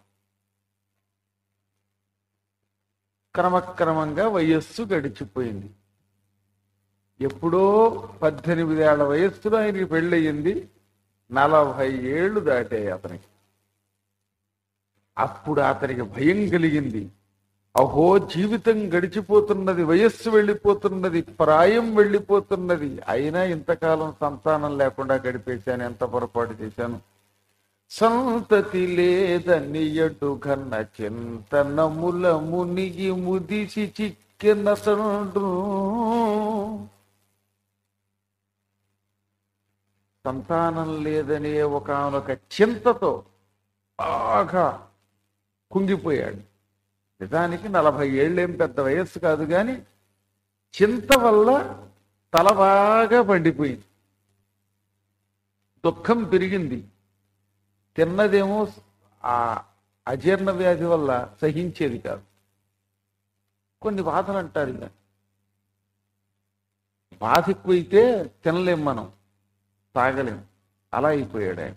క్రమక్రమంగా వయస్సు గడిచిపోయింది. ఎప్పుడో పద్దెనిమిది ఏళ్ల వయస్సులో ఆయనకి పెళ్ళయింది. నలభై ఏళ్ళు దాటాయి అతనికి. అప్పుడు అతనికి భయం కలిగింది. అహో, జీవితం గడిచిపోతున్నది, వయస్సు వెళ్ళిపోతున్నది, ప్రాయం వెళ్ళిపోతున్నది, అయినా ఇంతకాలం సంతానం లేకుండా గడిపేశాను, ఎంత పొరపాటు చేశాను. సంతతి లేదని ఎడుగన్న చింతనముల మునిగి ముదిసి చిక్కిన తండ్రు. సంతానం లేదనే ఒకానొక చింతతో బాగా కుంగిపోయాడు. నిజానికి నలభై ఏళ్ళేం పెద్ద వయస్సు కాదు, కానీ చింత వల్ల తల బాగా పండిపోయింది, దుఃఖం పెరిగింది. తిన్నదేమో ఆ అజీర్ణ వ్యాధి వల్ల సహించేది కాదు. కొన్ని బాధలు అంటారు, ఇక బాధ ఎక్కువైతే తినలేం, మనం తాగలేం, అలా అయిపోయాడు ఆయన.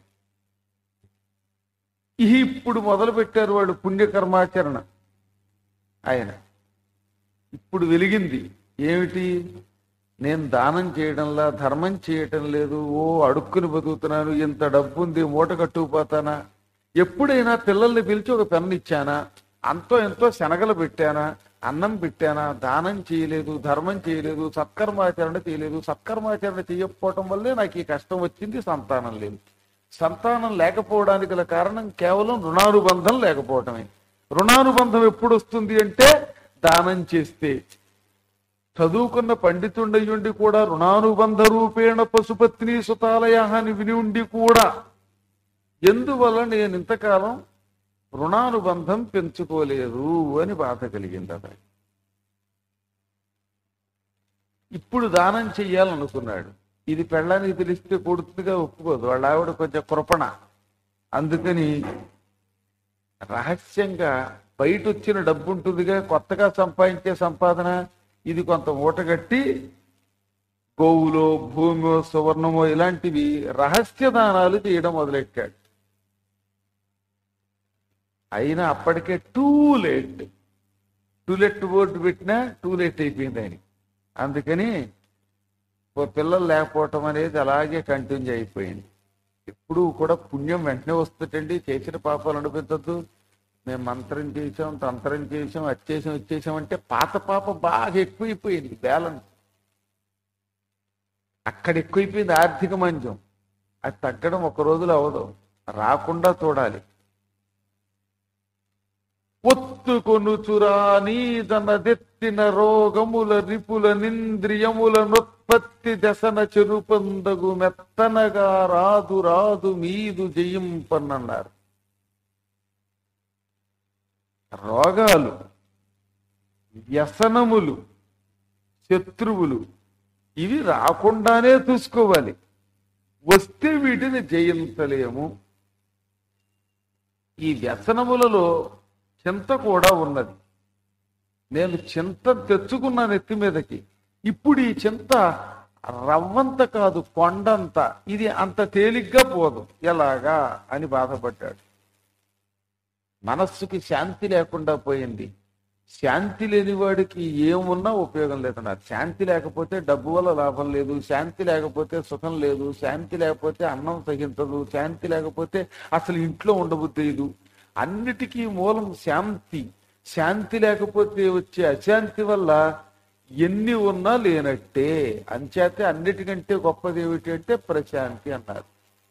ఇప్పుడు మొదలు పెట్టారు వాళ్ళు పుణ్యకర్మాచరణ. ఆయన ఇప్పుడు వెలిగింది ఏమిటి? నేను దానం చేయడంలా, ధర్మం చేయటం లేదు, ఓ అడుక్కుని బతుకుతున్నాను, ఇంత డబ్బు ఉంది, మూట కట్టుకుపోతానా, ఎప్పుడైనా పిల్లల్ని పిలిచి ఒక పెన్ను ఇచ్చానా, అంతో ఎంతో శనగలు పెట్టానా, అన్నం పెట్టానా, దానం చేయలేదు, ధర్మం చేయలేదు, సత్కర్మాచరణ చేయలేదు. సత్కర్మాచరణ చేయకపోవటం వల్లే నాకు ఈ కష్టం వచ్చింది, సంతానం లేదు. సంతానం లేకపోవడానికి గల కారణం కేవలం రుణానుబంధం లేకపోవటమే. రుణానుబంధం ఎప్పుడు వస్తుంది అంటే దానం చేస్తే. చదువుకున్న పండితుండయుండి కూడా రుణానుబంధ రూపేణ పశుపత్ని సుతాలయ అని విని ఉండి కూడా ఎందువల్ల నేను ఇంతకాలం రుణానుబంధం పెంచుకోలేదు అని బాధ కలిగింది అతనికి. ఇప్పుడు దానం చెయ్యాలనుకున్నాడు. ఇది పెళ్ళానికి తెలిస్తే కొడుతుందిగా, ఒప్పుకోదు. వాళ్ళ ఆవిడ కొంచెం కృపణ, అందుకని రహస్యంగా బయట వచ్చిన డబ్బు ఉంటుందిగా, కొత్తగా సంపాదించే సంపాదన, ఇది కొంత మూటగట్టి గోవులో, భూమో, సువర్ణమో ఇలాంటివి రహస్య దానాలు చేయడం మొదలెట్టాడు. అయినా అప్పటికే too late to let board పెట్టినా టూ లేట్ అయిపోయింది ఆయన. అందుకని పిల్లలు లేకపోవటం అనేది అలాగే కంటిన్యూ అయిపోయింది. ఎప్పుడు కూడా పుణ్యం వెంటనే వస్తుందండి, చేసిన పాపాలు అనిపించద్దు. మేము మంత్రం చేసాం, తంత్రం చేసాం, వచ్చేసాం వచ్చేసాం అంటే పాత పాప బాగా ఎక్కువైపోయింది. బ్యాలెన్స్ అక్కడ ఎక్కువైపోయింది. ఆర్థిక మంజం అది తగ్గడం ఒక రోజులో అవదు, రాకుండా చూడాలి. ఒత్తుకొనుచురా నీదనదెత్తిన రోగముల రిపుల నింద్రియముల నొత్పత్తి దశన చెరుపందగు మెత్తనగా రాదు రాదు మీదు జయింపనన్నారు. రోగాలు, వ్యసనములు, శత్రువులు ఇవి రాకుండానే చూసుకోవాలి. వస్తే వీటిని జయించలేము. ఈ వ్యసనములలో చింత కూడా ఉన్నది. నేను చింత తెచ్చుకున్నాను ఎత్తి మీదకి. ఇప్పుడు ఈ చింత రవ్వంత కాదు, కొండంత. ఇది అంత తేలిగ్గా పోదు, ఎలాగా అని బాధపడ్డాడు. మనస్సుకి శాంతి లేకుండా పోయింది. శాంతి లేని వాడికి ఏమున్నా ఉపయోగం లేదన్నారు. శాంతి లేకపోతే డబ్బు వల్ల లాభం లేదు, శాంతి లేకపోతే సుఖం లేదు, శాంతి లేకపోతే అన్నం సహించదు, శాంతి లేకపోతే అసలు ఇంట్లో ఉండబుద్ధేదు. అన్నిటికీ మూలం శాంతి. శాంతి లేకపోతే వచ్చే అశాంతి వల్ల ఎన్ని ఉన్నా లేనట్టే. అంచేతే అన్నిటికంటే గొప్పది ఏమిటి అంటే ప్రశాంతి అన్నారు.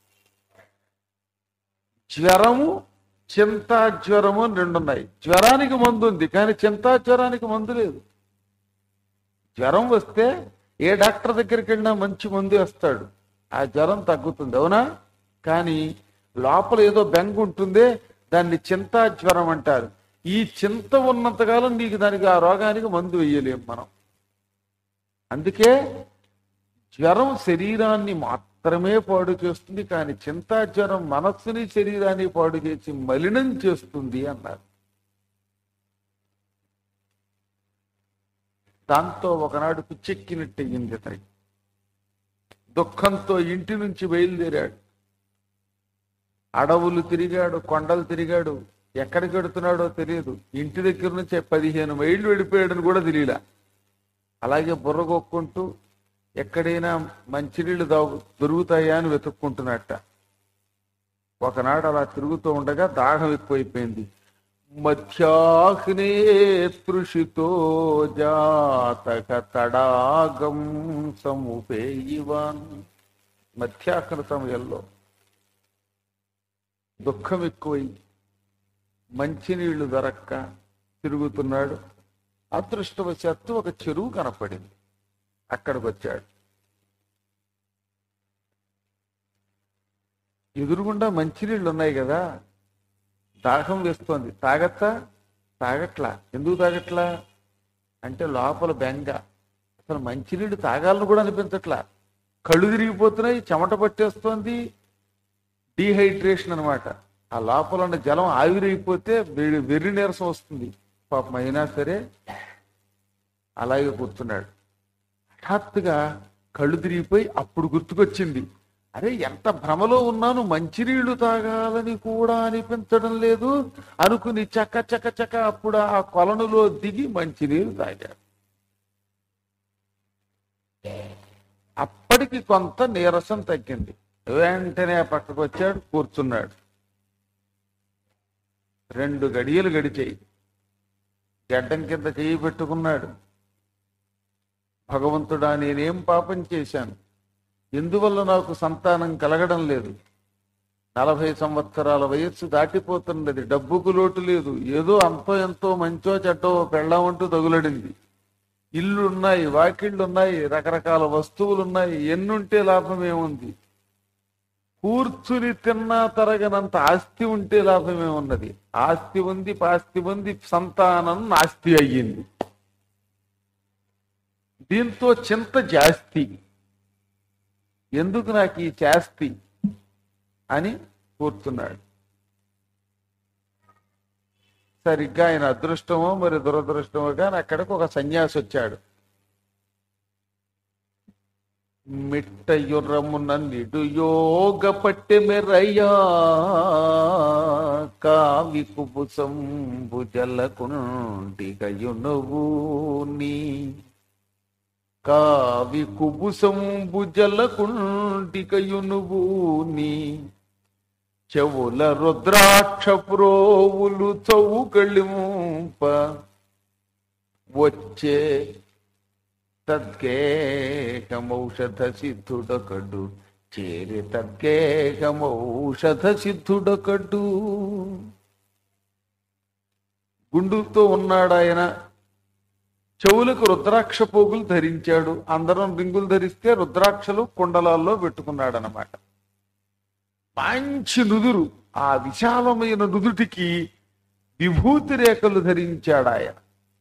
జ్వరము, చింతా జ్వరము అని రెండు ఉన్నాయి. జ్వరానికి మందు ఉంది, కానీ చింతా జ్వరానికి మందు లేదు. జ్వరం వస్తే ఏ డాక్టర్ దగ్గరికి వెళ్ళినా మంచి మందు వేస్తాడు, ఆ జ్వరం తగ్గుతుంది, అవునా? కానీ లోపల ఏదో బెంగ ఉంటుందే, దాన్ని చింతా జ్వరం అంటారు. ఈ చింత ఉన్నంతకాలం నీకు దానికి ఆ రోగానికి మందు వేయలేం మనం. అందుకే జ్వరం శరీరాన్ని మాత్రమే పాడు చేస్తుంది, కానీ చింతా జ్వరం మనస్సుని శరీరాన్ని పాడు చేసి మలినం చేస్తుంది అన్నారు. దాంతో ఒకనాడు పిచ్చెక్కినట్టయింది అతనికి. దుఃఖంతో ఇంటి నుంచి బయలుదేరాడు. అడవులు తిరిగాడు, కొండలు తిరిగాడు, ఎక్కడికి వెడుతున్నాడో తెలియదు. ఇంటి దగ్గర నుంచి పదిహేను మైళ్ళు వెళ్ళిపోయాడని కూడా తెలియలా. అలాగే బుర్ర కొక్కుంటూ ఎక్కడైనా మంచినీళ్ళు దాగు దొరుకుతాయా అని వెతుక్కుంటున్నట్ట. ఒకనాడు అలా తిరుగుతూ ఉండగా దాహం ఎక్కువైపోయింది. మధ్యాహ్నే తృషితో జాతక తడాగం సముపేయివాన్. మధ్యాహ్న సమయంలో దుఃఖం ఎక్కువై మంచినీళ్లు దొరక్క తిరుగుతున్నాడు. అదృష్టవశాత్తు ఒక చెరువు కనపడింది. అక్కడికి వచ్చాడు. ఎదురుగుండా మంచినీళ్ళు ఉన్నాయి కదా, దాహం వేస్తోంది. తాగత్తా? తాగట్లా. ఎందుకు తాగట్లా అంటే లోపల బెంగ. అసలు మంచినీళ్ళు తాగాలని కూడా అనిపించట్లా. కళ్ళు తిరిగిపోతున్నాయి, చెమట పట్టేస్తోంది, డీహైడ్రేషన్ అనమాట. ఆ లోపల ఉన్న జలం ఆవిరైపోతే వెర్రి వెర్రి నీరసం వస్తుంది. పాపం అయినా సరే అలాగే కూర్చున్నాడు. హఠాత్తుగా కళ్ళు తిరిగిపోయి అప్పుడు గుర్తుకొచ్చింది, అరే ఎంత భ్రమలో ఉన్నాను, మంచినీళ్లు తాగాలని కూడా అనిపించడం లేదు అనుకుని చక్క చక్క చక్క అప్పుడు ఆ కొలనులో దిగి మంచినీళ్ళు తాగాడు. అప్పటికి కొంత నీరసం తగ్గింది. వెంటనే పక్కకు వచ్చాడు, కూర్చున్నాడు. రెండు గడియలు గడిచాయి. గడ్డం కింద చేయి పెట్టుకున్నాడు. భగవంతుడా, నేనేం పాపం చేశాను? ఎందువల్ల నాకు సంతానం కలగడం లేదు? నలభై సంవత్సరాల వయస్సు దాటిపోతున్నది, డబ్బుకు లోటు లేదు, ఏదో అంతో ఎంతో మంచో చెడ్డో పెళ్ళామంటూ తగులడింది. ఇల్లున్నాయి, వాకిళ్ళున్నాయి, రకరకాల వస్తువులున్నాయి, ఎన్నుంటే లాభం ఏముంది? కూర్చుని తిన్నా తరగనంత ఆస్తి ఉంటే లాభమే ఉన్నది. ఆస్తి ఉంది, పాస్తి ఉంది, సంతానం నాస్తి అయ్యింది. దీంతో చింత జాస్తి. ఎందుకు నాకు ఈ చేస్తి అని కూర్చున్నాడు. సరిగ్గా ఆయన అదృష్టమో మరి దురదృష్టమో కానీ అక్కడికి ఒక సన్యాసి వచ్చాడు. మిట్టయుర్రమున నిడు యోగ పట్టె మెరయ్యా కావి కుబుసంబు జలకుండిగయునువు నీ కావి కుబుసంబు జలకుండిగయునువు నీ చెవుల రుద్రాక్ష ప్రోవులు చౌకళింప వచ్చే తద్గేహమౌషధ సిద్ధుడకడు చేరి తద్గేహమౌషధ సిద్ధుడకడు. గుండుతో ఉన్నాడు ఆయన. చెవులకు రుద్రాక్ష పోగులు ధరించాడు. అందరం రింగులు ధరిస్తే రుద్రాక్షలు కుండలాల్లో పెట్టుకున్నాడు అన్నమాట. మంచి నుదురు. ఆ విశాలమైన నుదుటికి విభూతి రేఖలు ధరించాడు ఆయన.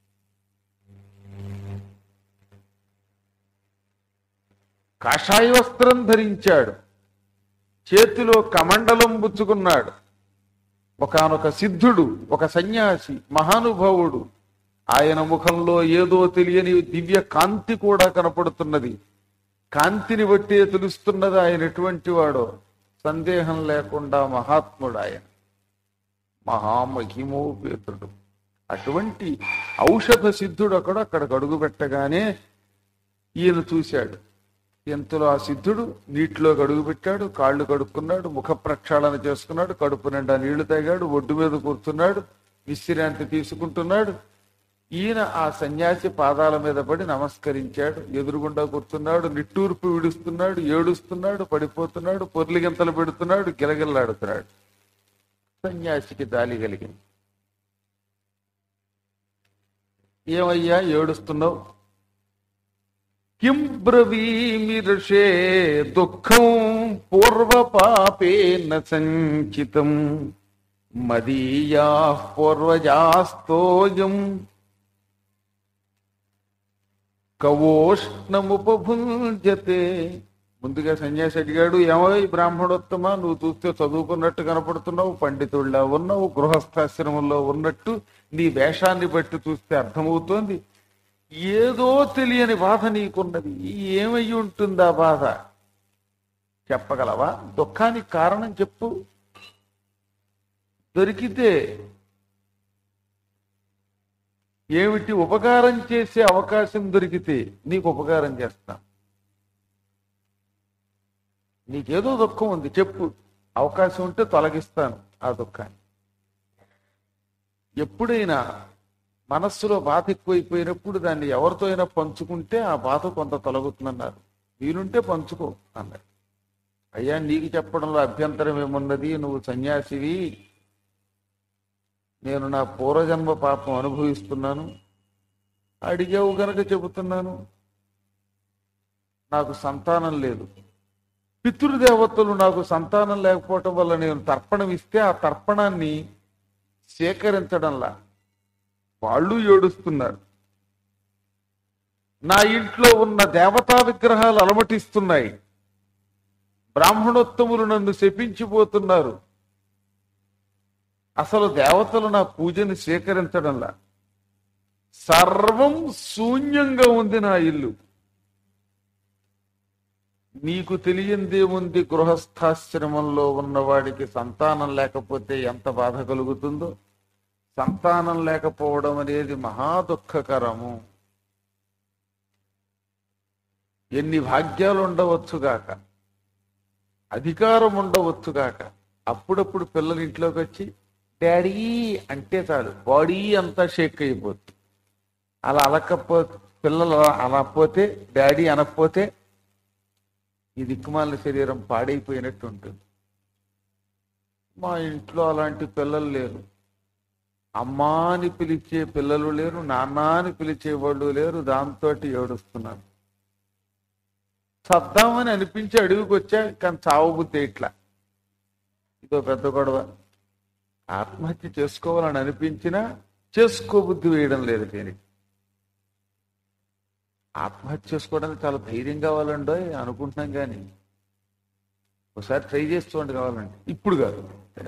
కాషాయ వస్త్రం ధరించాడు. చేతిలో కమండలం పుచ్చుకున్నాడు. ఒకానొక సిద్ధుడు, ఒక సన్యాసి, మహానుభావుడు. ఆయన ముఖంలో ఏదో తెలియని దివ్య కాంతి కూడా కనపడుతున్నది. కాంతిని బట్టే తెలుస్తున్నది ఆయన ఎటువంటి వాడో. సందేహం లేకుండా మహాత్ముడు ఆయన, మహామహిమోపేతుడు. అటువంటి ఔషధ సిద్ధుడు అక్కడ అక్కడికి అడుగు పెట్టగానే ఈయన చూశాడు. ఎంతలో ఆ సిద్ధుడు నీటిలో అడుగు పెట్టాడు, కాళ్ళు కడుక్కున్నాడు, ముఖ ప్రక్షాళన చేసుకున్నాడు, కడుపు నిండా నీళ్లు తాగాడు, ఒడ్డు మీద కూర్చున్నాడు, విశ్రాంతి తీసుకుంటున్నాడు. ఈయన ఆ సన్యాసి పాదాల మీద పడి నమస్కరించాడు. ఎదురుగుండా కూర్చున్నాడు, నిట్టూర్పు విడుస్తున్నాడు, ఏడుస్తున్నాడు, పడిపోతున్నాడు, పొర్లిగింతలు పెడుతున్నాడు, గిలగిల్లాడుతున్నాడు. సన్యాసికి జాలి కలిగింది. ఏమయ్యా ఏడుస్తున్నావు? కిం బ్రవీమిరుషే దుఃఖం పూర్వ పాపేన సంచితం మదీయా పూర్వజాస్తోయం కవోష్ణముపభుంజతే. ముందుగా సన్యాసి అడిగాడు, ఏమో బ్రాహ్మణోత్తమ, నువ్వు చూస్తే చదువుకున్నట్టు కనపడుతున్నావు, పండితుళ్ళ ఉన్నావు, గృహస్థాశ్రమంలో ఉన్నట్టు నీ వేషాన్ని బట్టి చూస్తే అర్థమవుతోంది. ఏదో తెలియని బాధ నీకున్నది. ఏమయ్యి ఉంటుంది ఆ బాధ? చెప్పగలవా? దుఃఖానికి కారణం చెప్పు. దొరికితే ఏమిటి? ఉపకారం చేసే అవకాశం దొరికితే నీకు ఉపకారం చేస్తాం. నీకేదో దుఃఖం ఉంది, చెప్పు. అవకాశం ఉంటే తొలగిస్తాను ఆ దుఃఖాన్ని. ఎప్పుడైనా మనస్సులో బాధ ఎక్కువైపోయినప్పుడు దాన్ని ఎవరితో అయినా పంచుకుంటే ఆ బాధ కొంత తొలగుతుందన్నారు. వీలుంటే పంచుకో అన్నారు. అయ్యా, నీకు చెప్పడంలో అభ్యంతరం ఏమున్నది? నువ్వు సన్యాసివి, నేను నా పూర్వజన్మ పాపం అనుభవిస్తున్నాను. అడిగావు గనక చెబుతున్నాను. నాకు సంతానం లేదు. పితృదేవతలు నాకు సంతానం లేకపోవటం వల్ల నేను తర్పణం ఇస్తే ఆ తర్పణాన్ని సేకరించడంలా వాళ్ళు ఏడుస్తున్నారు. నా ఇంట్లో ఉన్న దేవతా విగ్రహాలు అలమటిస్తున్నాయి. బ్రాహ్మణోత్తములు నన్ను శపించిపోతున్నారు. అసలు దేవతలు నా పూజని స్వీకరించడంలా. సర్వం శూన్యంగా ఉంది నా ఇల్లు. నీకు తెలియందేముంది? గృహస్థాశ్రమంలో ఉన్నవాడికి సంతానం లేకపోతే ఎంత బాధ కలుగుతుందో. సంతానం లేకపోవడం అనేది మహా దుఃఖకరము. ఎన్ని భాగ్యాలు ఉండవచ్చుగాక, అధికారం ఉండవచ్చుగాక, అప్పుడప్పుడు పిల్లలు ఇంట్లోకి వచ్చి డాడీ అంటే చాలు బాడీ అంతా షేక్ అయిపోతుంది. అలా అలకపో పిల్లలు అనకపోతే, డాడీ అనకపోతే ఈ దిక్కుమాలిన శరీరం పాడైపోయినట్టు ఉంటుంది. మా ఇంట్లో అలాంటి పిల్లలు లేరు. అమ్మా అని పిలిచే పిల్లలు లేరు, నాన్న అని పిలిచే వాళ్ళు లేరు. దాంతో ఏడుస్తున్నాను. చద్దామని అనిపించి అడవికి వచ్చా, కానీ చావబుద్ధి ఇట్లా. ఇదో పెద్ద గొడవ. ఆత్మహత్య చేసుకోవాలని అనిపించినా చేసుకోబుద్ధి వేయడం లేదు. దీనికి ఆత్మహత్య చేసుకోవడానికి చాలా ధైర్యం కావాలండో అనుకుంటున్నాం, కానీ ఒకసారి ట్రై చేస్తూ కావాలండి. ఇప్పుడు కాదు,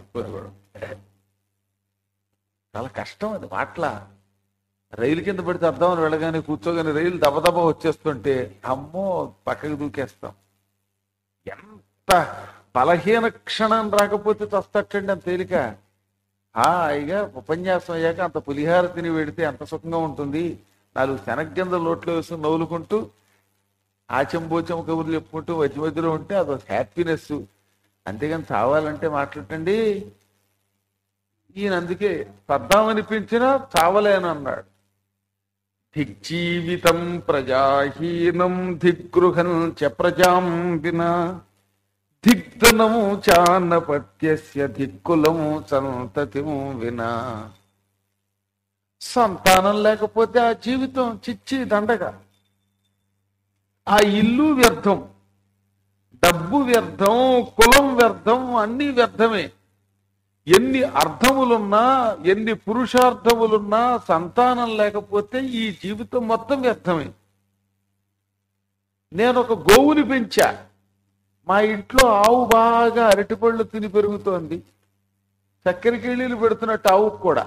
చాలా కష్టం అది. మాటల రైలు కింద పడితే అర్థమని వెళ్ళగానే కూర్చోగానే రైలు దబదబా వచ్చేస్తుంటే అమ్మో పక్కకి దూకేస్తాం. ఎంత బలహీన క్షణం రాకపోతే చస్తట్టండి అంత తేలిక. హాయిగా ఉపన్యాసం అయ్యాక అంత పులిహార తిని పెడితే ఎంత సుఖంగా ఉంటుంది. నాలుగు శనగ్గింద లోట్లో వేసుకుని నవ్వులుకుంటూ ఆచంబోచం కబుర్లు చెప్పుకుంటూ మధ్య మధ్యలో ఉంటే అదొక హ్యాపీనెస్. అంతేగాని చావాలంటే మాట్లాడండి. ఈయన అందుకే పద్దామనిపించినా చావలేనన్నాడు. దిగ్జీవితం ప్రజాహీనం దిగ్గృహం చ ప్రజాం వినా దిగ్ధనము చాన్నపత్యస్య దిక్కులము సంతతిము వినా. సంతానం లేకపోతే ఆ జీవితం చిచ్చి దండగా. ఆ ఇల్లు వ్యర్థం, డబ్బు వ్యర్థం, కులం వ్యర్థం, అన్ని వ్యర్థమే. ఎన్ని అర్థములున్నా, ఎన్ని పురుషార్థములున్నా సంతానం లేకపోతే ఈ జీవితం మొత్తం వ్యర్థమే. నేను ఒక గోవుని పెంచా. మా ఇంట్లో ఆవు బాగా అరటిపళ్ళు తిని పెరుగుతోంది. చక్కెర కేళీలు పెడుతున్నట్టు ఆవుకు కూడా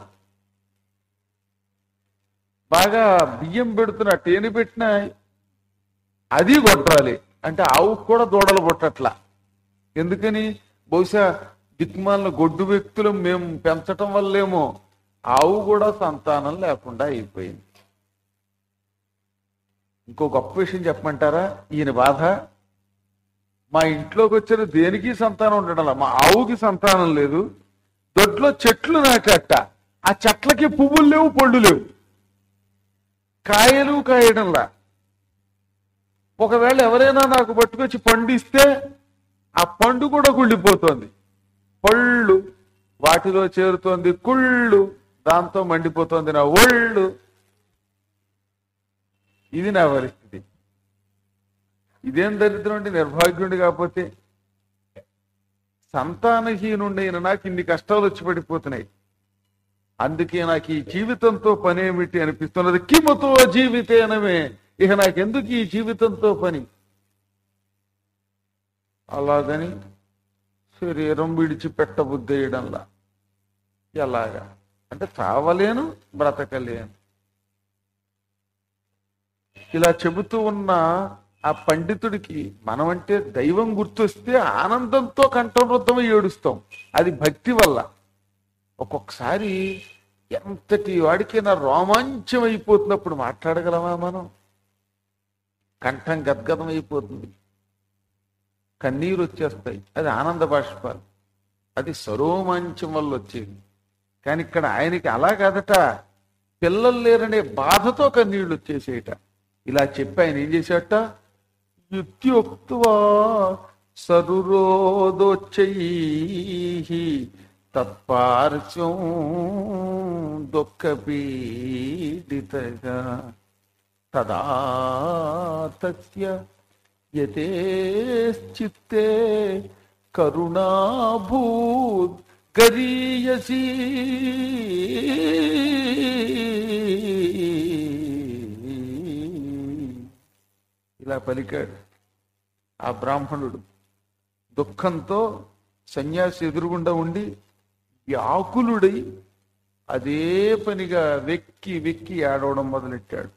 బాగా బియ్యం పెడుతున్న తేనె పెట్టిన అది కొట్టాలి అంటే ఆవుకు కూడా దూడలు పుట్టట్లా. ఎందుకని? బహుశా దిక్మాల గొడ్డు వ్యక్తులు మేము పెంచటం వల్లేమో ఆవు కూడా సంతానం లేకుండా అయిపోయింది. ఇంకో గొప్ప విషయం చెప్పమంటారా? ఈయన బాధ, మా ఇంట్లోకి వచ్చిన దేనికి సంతానం ఉండడంలా, మా ఆవుకి సంతానం లేదు. దొడ్లో చెట్లు నాకట్ట, ఆ చెట్లకి పువ్వులు లేవు, పళ్ళు లేవు, కాయలు కాయడంలా. ఒకవేళ ఎవరైనా నాకు పట్టుకొచ్చి పండు ఇస్తే ఆ పండు కూడా కుళ్ళిపోతోంది, పళ్ళు వాటిలో చేరుతోంది కుళ్ళు, దాంతో మండిపోతోంది నా ఒళ్ళు. ఇది నా పరిస్థితి. ఇదేం దరిద్రం అండి, నిర్భాగ్యుడి కాకపోతే. సంతానహీనుండైన నాకు ఇన్ని కష్టాలు వచ్చి పడిపోతున్నాయి. అందుకే నాకు ఈ జీవితంతో పనేమిటి అనిపిస్తున్నది. కిమతో జీవితేనమే, ఇక నాకెందుకు ఈ జీవితంతో పని? అలాగని శరీరం విడిచిపెట్టబుద్ధేయడంలా. ఎలాగా అంటే చావలేను, బ్రతకలేను. ఇలా చెబుతూ ఉన్న ఆ పండితుడికి మనమంటే దైవం గుర్తొస్తే ఆనందంతో కంఠవృద్ధమై ఏడుస్తాం. అది భక్తి వల్ల. ఒక్కొక్కసారి ఎంతటి వాడికైనా రోమాంచం అయిపోతున్నప్పుడు మాట్లాడగలమా మనం? కంఠం గద్గదం అయిపోతుంది, కన్నీరు వచ్చేస్తాయి. అది ఆనంద బాష్పాలు, అది సరోమాంచం వల్ల వచ్చేది. కానీ ఇక్కడ ఆయనకి అలా కాదట, పిల్లలు లేరనే బాధతో కన్నీళ్ళు వచ్చేసేయట. ఇలా చెప్పి ఆయన ఏం చేశాట, యుక్త్యుక్త్వా సరురోదోచ్చైః తత్పార్శ్వం దుఃఖపీడితగా తదా తస్య యతేశ్చిత్తే కరుణాభూత్ గరీయసి. ఇలా పలికాడు ఆ బ్రాహ్మణుడు. దుఃఖంతో సన్యాసి ఎదురుగుండా ఉండి వ్యాకులుడై అదే పనిగా వెక్కి వెక్కి ఏడవడం మొదలెట్టాడు.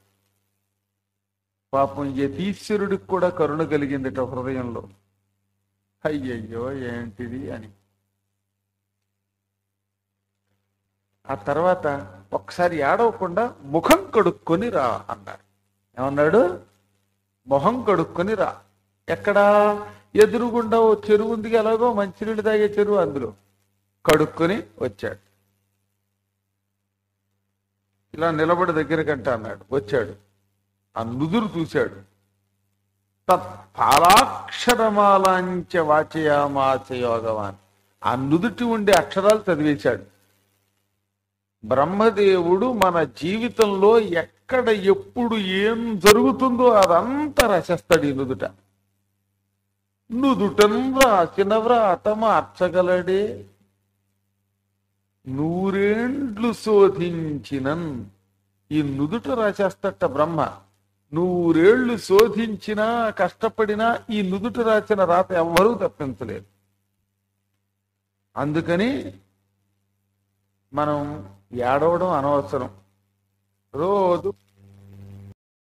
పాపం యతీశ్వరుడికి కూడా కరుణ కలిగిందిట హృదయంలో. అయ్యయ్యో ఏంటిది అని. ఆ తర్వాత ఒకసారి ఏడవకుండా ముఖం కడుక్కొని రా అన్నాడు. ఏమన్నాడు? మొహం కడుక్కొని రా. ఎక్కడా? ఎదురుగుండా ఓ చెరువు ఉంది, ఎలాగో మంచినీళ్ళు తాగే చెరువు, అందులో కడుక్కొని వచ్చాడు. ఇలా నిలబడి దగ్గరకంట అన్నాడు. వచ్చాడు, ఆ నుదురు చూశాడు. తత్ఫలాక్షరమాలాంచ వాచయామాచ యోగవాన్. ఆ నుదుటి ఉండే అక్షరాలు చదివేశాడు. బ్రహ్మదేవుడు మన జీవితంలో ఎక్కడ ఎప్పుడు ఏం జరుగుతుందో అదంతా రాసేస్తాడు ఈ నుదుట. నుదుటన్ రాసిన వ్రాత మార్చగలడే, నూరేండ్లు శోధించినన్. ఈ నుదుట రాసేస్తట బ్రహ్మ. నూరేళ్లు శోధించినా కష్టపడినా ఈ నుదుట రాసిన రాత ఎవ్వరూ తప్పించలేరు. అందుకని మనం ఏడవడం అనవసరం. రోజు